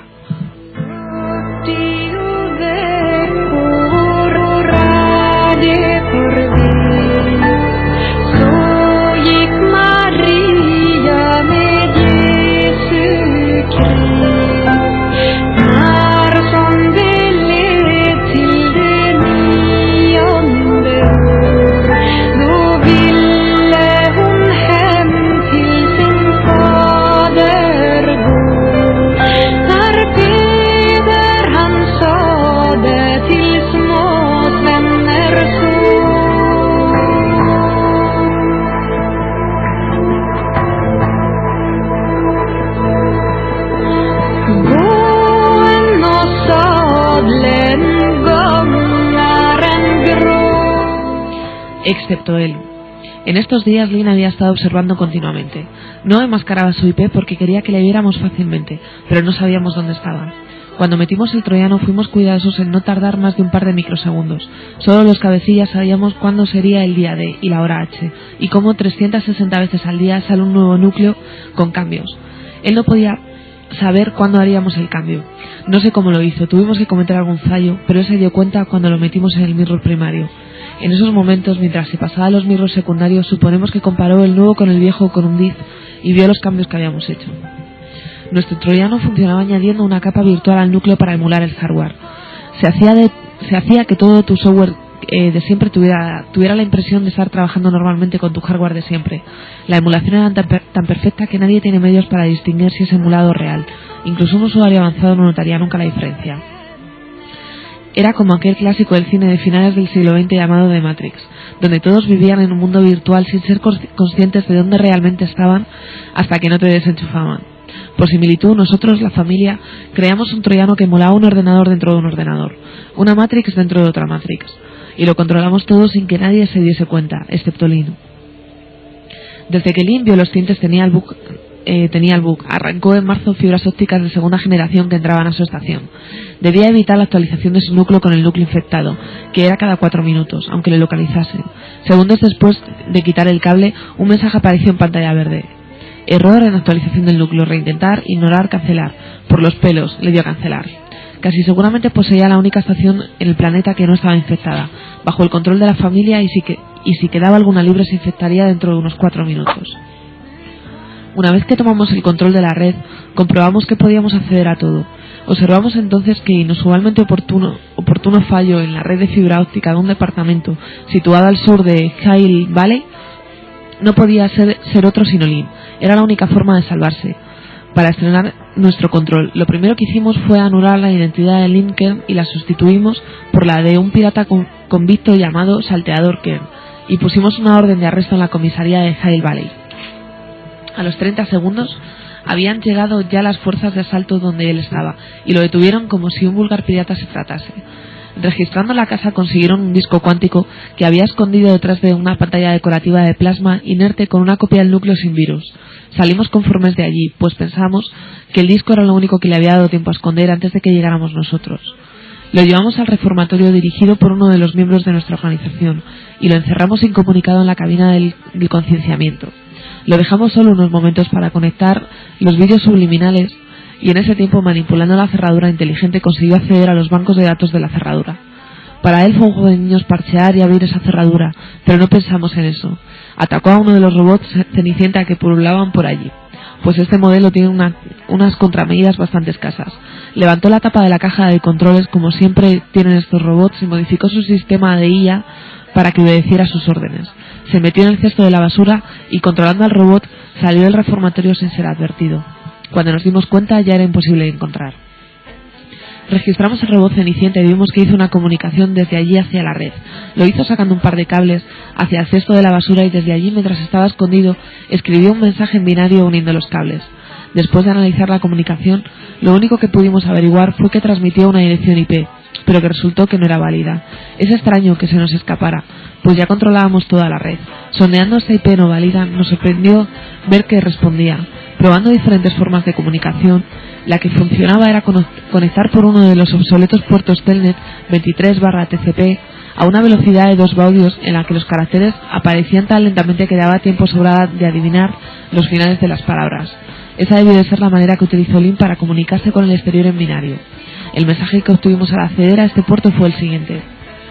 Där Excepto él. En estos días Lynn había estado observando continuamente. No enmascaraba su I P porque quería que le viéramos fácilmente, pero no sabíamos dónde estaba. Cuando metimos el troyano fuimos cuidadosos en no tardar más de un par de microsegundos. Solo los cabecillas sabíamos cuándo sería el día D y la hora H, y cómo trescientas sesenta veces al día sale un nuevo núcleo con cambios. Él no podía saber cuándo haríamos el cambio. No sé cómo lo hizo, tuvimos que cometer algún fallo, pero él se dio cuenta cuando lo metimos en el mirror primario. En esos momentos, mientras se pasaba los mirrors secundarios, suponemos que comparó el nuevo con el viejo con un diff y vio los cambios que habíamos hecho. Nuestro troyano funcionaba añadiendo una capa virtual al núcleo para emular el hardware. Se hacía, de, se hacía que todo tu software eh, de siempre tuviera, tuviera la impresión de estar trabajando normalmente con tu hardware de siempre. La emulación era tan, per, tan perfecta que nadie tiene medios para distinguir si es emulado o real. Incluso un usuario avanzado no notaría nunca la diferencia. Era como aquel clásico del cine de finales del siglo veinte llamado The Matrix, donde todos vivían en un mundo virtual sin ser conscientes de dónde realmente estaban hasta que no te desenchufaban. Por similitud, nosotros, la familia, creamos un troyano que emulaba un ordenador dentro de un ordenador, una Matrix dentro de otra Matrix, y lo controlamos todo sin que nadie se diese cuenta, excepto Lynn. Desde que Lynn vio los tintes tenía el bug, eh, tenía el bug. Arrancó en marzo fibras ópticas de segunda generación que entraban a su estación. Debía evitar la actualización de su núcleo con el núcleo infectado, que era cada cuatro minutos, aunque le localizasen. Segundos después de quitar el cable, un mensaje apareció en pantalla verde. Error en actualización del núcleo, reintentar, ignorar, cancelar. Por los pelos, le dio a cancelar. Casi seguramente poseía la única estación en el planeta que no estaba infectada, bajo el control de la familia, y si, que, y si quedaba alguna libre se infectaría dentro de unos cuatro minutos. Una vez que tomamos el control de la red, comprobamos que podíamos acceder a todo. Observamos entonces que inusualmente oportuno, oportuno fallo en la red de fibra óptica de un departamento situado al sur de Hill Valley no podía ser, ser otro sino Lynn. Era la única forma de salvarse. Para estrenar nuestro control, lo primero que hicimos fue anular la identidad de Lynn Kern y la sustituimos por la de un pirata convicto llamado Salteador Kern, y pusimos una orden de arresto en la comisaría de Hill Valley. A los treinta segundos habían llegado ya las fuerzas de asalto donde él estaba, y lo detuvieron como si un vulgar pirata se tratase. Registrando la casa consiguieron un disco cuántico que había escondido detrás de una pantalla decorativa de plasma inerte con una copia del núcleo sin virus. Salimos conformes de allí, pues pensamos que el disco era lo único que le había dado tiempo a esconder antes de que llegáramos nosotros. Lo llevamos al reformatorio dirigido por uno de los miembros de nuestra organización y lo encerramos incomunicado en la cabina del, del concienciamiento. Lo dejamos solo unos momentos para conectar los vídeos subliminales y en ese tiempo, manipulando la cerradura inteligente, consiguió acceder a los bancos de datos de la cerradura. Para él fue un juego de niños parchear y abrir esa cerradura, pero no pensamos en eso. Atacó a uno de los robots Cenicienta que pululaban por allí, pues este modelo tiene una, unas contramedidas bastante escasas. Levantó la tapa de la caja de controles, como siempre tienen estos robots, y modificó su sistema de I A para que obedeciera sus órdenes. Se metió en el cesto de la basura y, controlando al robot, salió del reformatorio sin ser advertido. Cuando nos dimos cuenta ya era imposible de encontrar. Registramos el robot Cenicienta y vimos que hizo una comunicación desde allí hacia la red. Lo hizo sacando un par de cables hacia el cesto de la basura y desde allí, mientras estaba escondido, escribió un mensaje en binario uniendo los cables. Después de analizar la comunicación, lo único que pudimos averiguar fue que transmitió una dirección I P, pero que resultó que no era válida. Es extraño que se nos escapara, pues ya controlábamos toda la red. Sondeando esta I P no válida, nos sorprendió ver que respondía. Probando diferentes formas de comunicación, la que funcionaba era conectar por uno de los obsoletos puertos Telnet veintitrés barra T C P a una velocidad de dos baudios en la que los caracteres aparecían tan lentamente que daba tiempo sobrado de adivinar los finales de las palabras. Esa debió de ser la manera que utilizó Lynn para comunicarse con el exterior en binario. El mensaje que obtuvimos al acceder a este puerto fue el siguiente: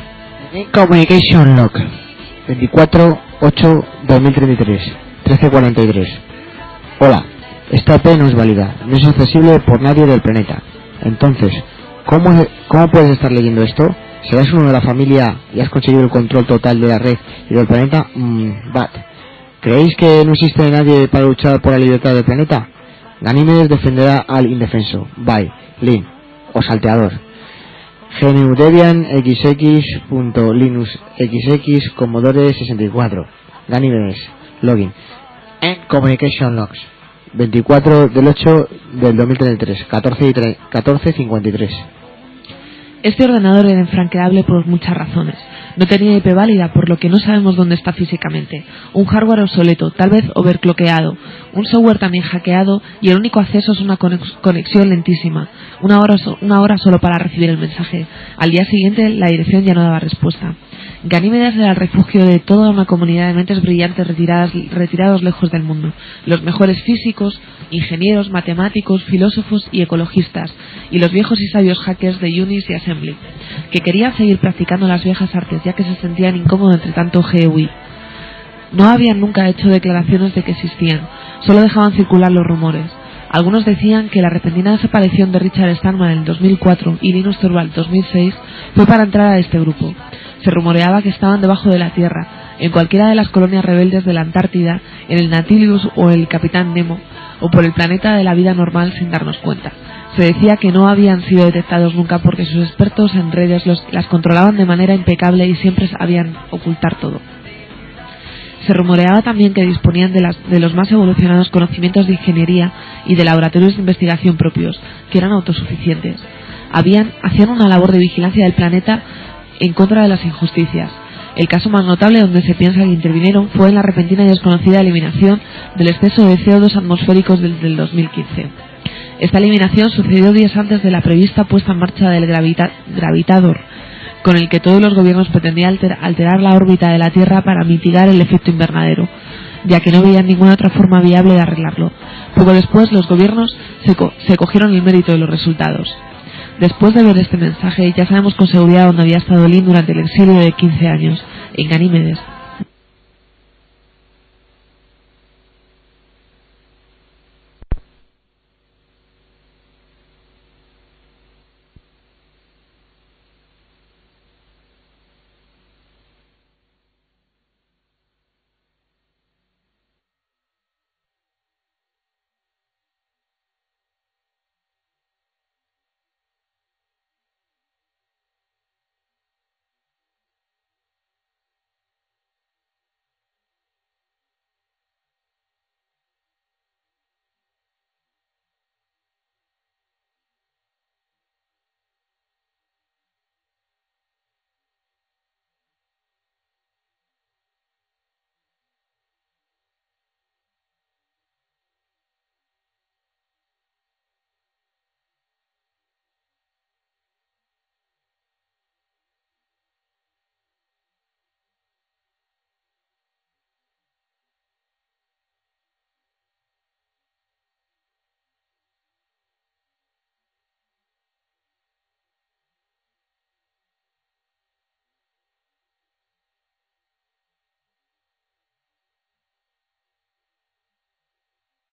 Communication Log veinticuatro ocho dos mil treinta y tres trece cuarenta y tres. Hola, esta I P no es válida, no es accesible por nadie del planeta. Entonces, ¿cómo, ¿cómo puedes estar leyendo esto? ¿Serás uno de la familia y has conseguido el control total de la red y del planeta? Mm, bad. ¿Creéis que no existe nadie para luchar por la libertad del planeta? Ganímedes defenderá al indefenso. Bye. Lynn. O Salteador. G N U Debian X X punto Linux X X Commodore sesenta y cuatro. Ganímedes. Login. En Communication Logs. veinticuatro del ocho del dos mil treinta y tres. catorce cincuenta y tres. Este ordenador era infranqueable por muchas razones. No tenía I P válida, por lo que no sabemos dónde está físicamente. Un hardware obsoleto, tal vez overclockeado. Un software también hackeado y el único acceso es una conexión lentísima. Una hora, una hora solo para recibir el mensaje. Al día siguiente la dirección ya no daba respuesta. Ganímedes era el refugio de toda una comunidad de mentes brillantes retiradas, retirados lejos del mundo. Los mejores físicos, ingenieros, matemáticos, filósofos y ecologistas. Y los viejos y sabios hackers de Unix y Assembly, que querían seguir practicando las viejas artes ya que se sentían incómodos entre tanto G U I. No habían nunca hecho declaraciones de que existían, solo dejaban circular los rumores. Algunos decían que la repentina desaparición de Richard Stallman en el dos mil cuatro y Linus Torvald en dos mil seis fue para entrar a este grupo. Se rumoreaba que estaban debajo de la Tierra, en cualquiera de las colonias rebeldes de la Antártida, en el Nautilus o el Capitán Nemo, o por el planeta de la vida normal sin darnos cuenta. Se decía que no habían sido detectados nunca porque sus expertos en redes los, las controlaban de manera impecable y siempre sabían ocultar todo. Se rumoreaba también que disponían de, las, de los más evolucionados conocimientos de ingeniería y de laboratorios de investigación propios, que eran autosuficientes. Habían, hacían una labor de vigilancia del planeta en contra de las injusticias. El caso más notable donde se piensa que intervinieron fue en la repentina y desconocida eliminación del exceso de C O dos atmosféricos desde el dos mil quince. Esta eliminación sucedió días antes de la prevista puesta en marcha del gravita- Gravitador, con el que todos los gobiernos pretendían alter- alterar la órbita de la Tierra para mitigar el efecto invernadero, ya que no veían ninguna otra forma viable de arreglarlo. Poco después, los gobiernos se, co- se cogieron el mérito de los resultados. Después de ver este mensaje, ya sabemos con seguridad dónde había estado Lynn durante el exilio de quince años, en Ganímedes.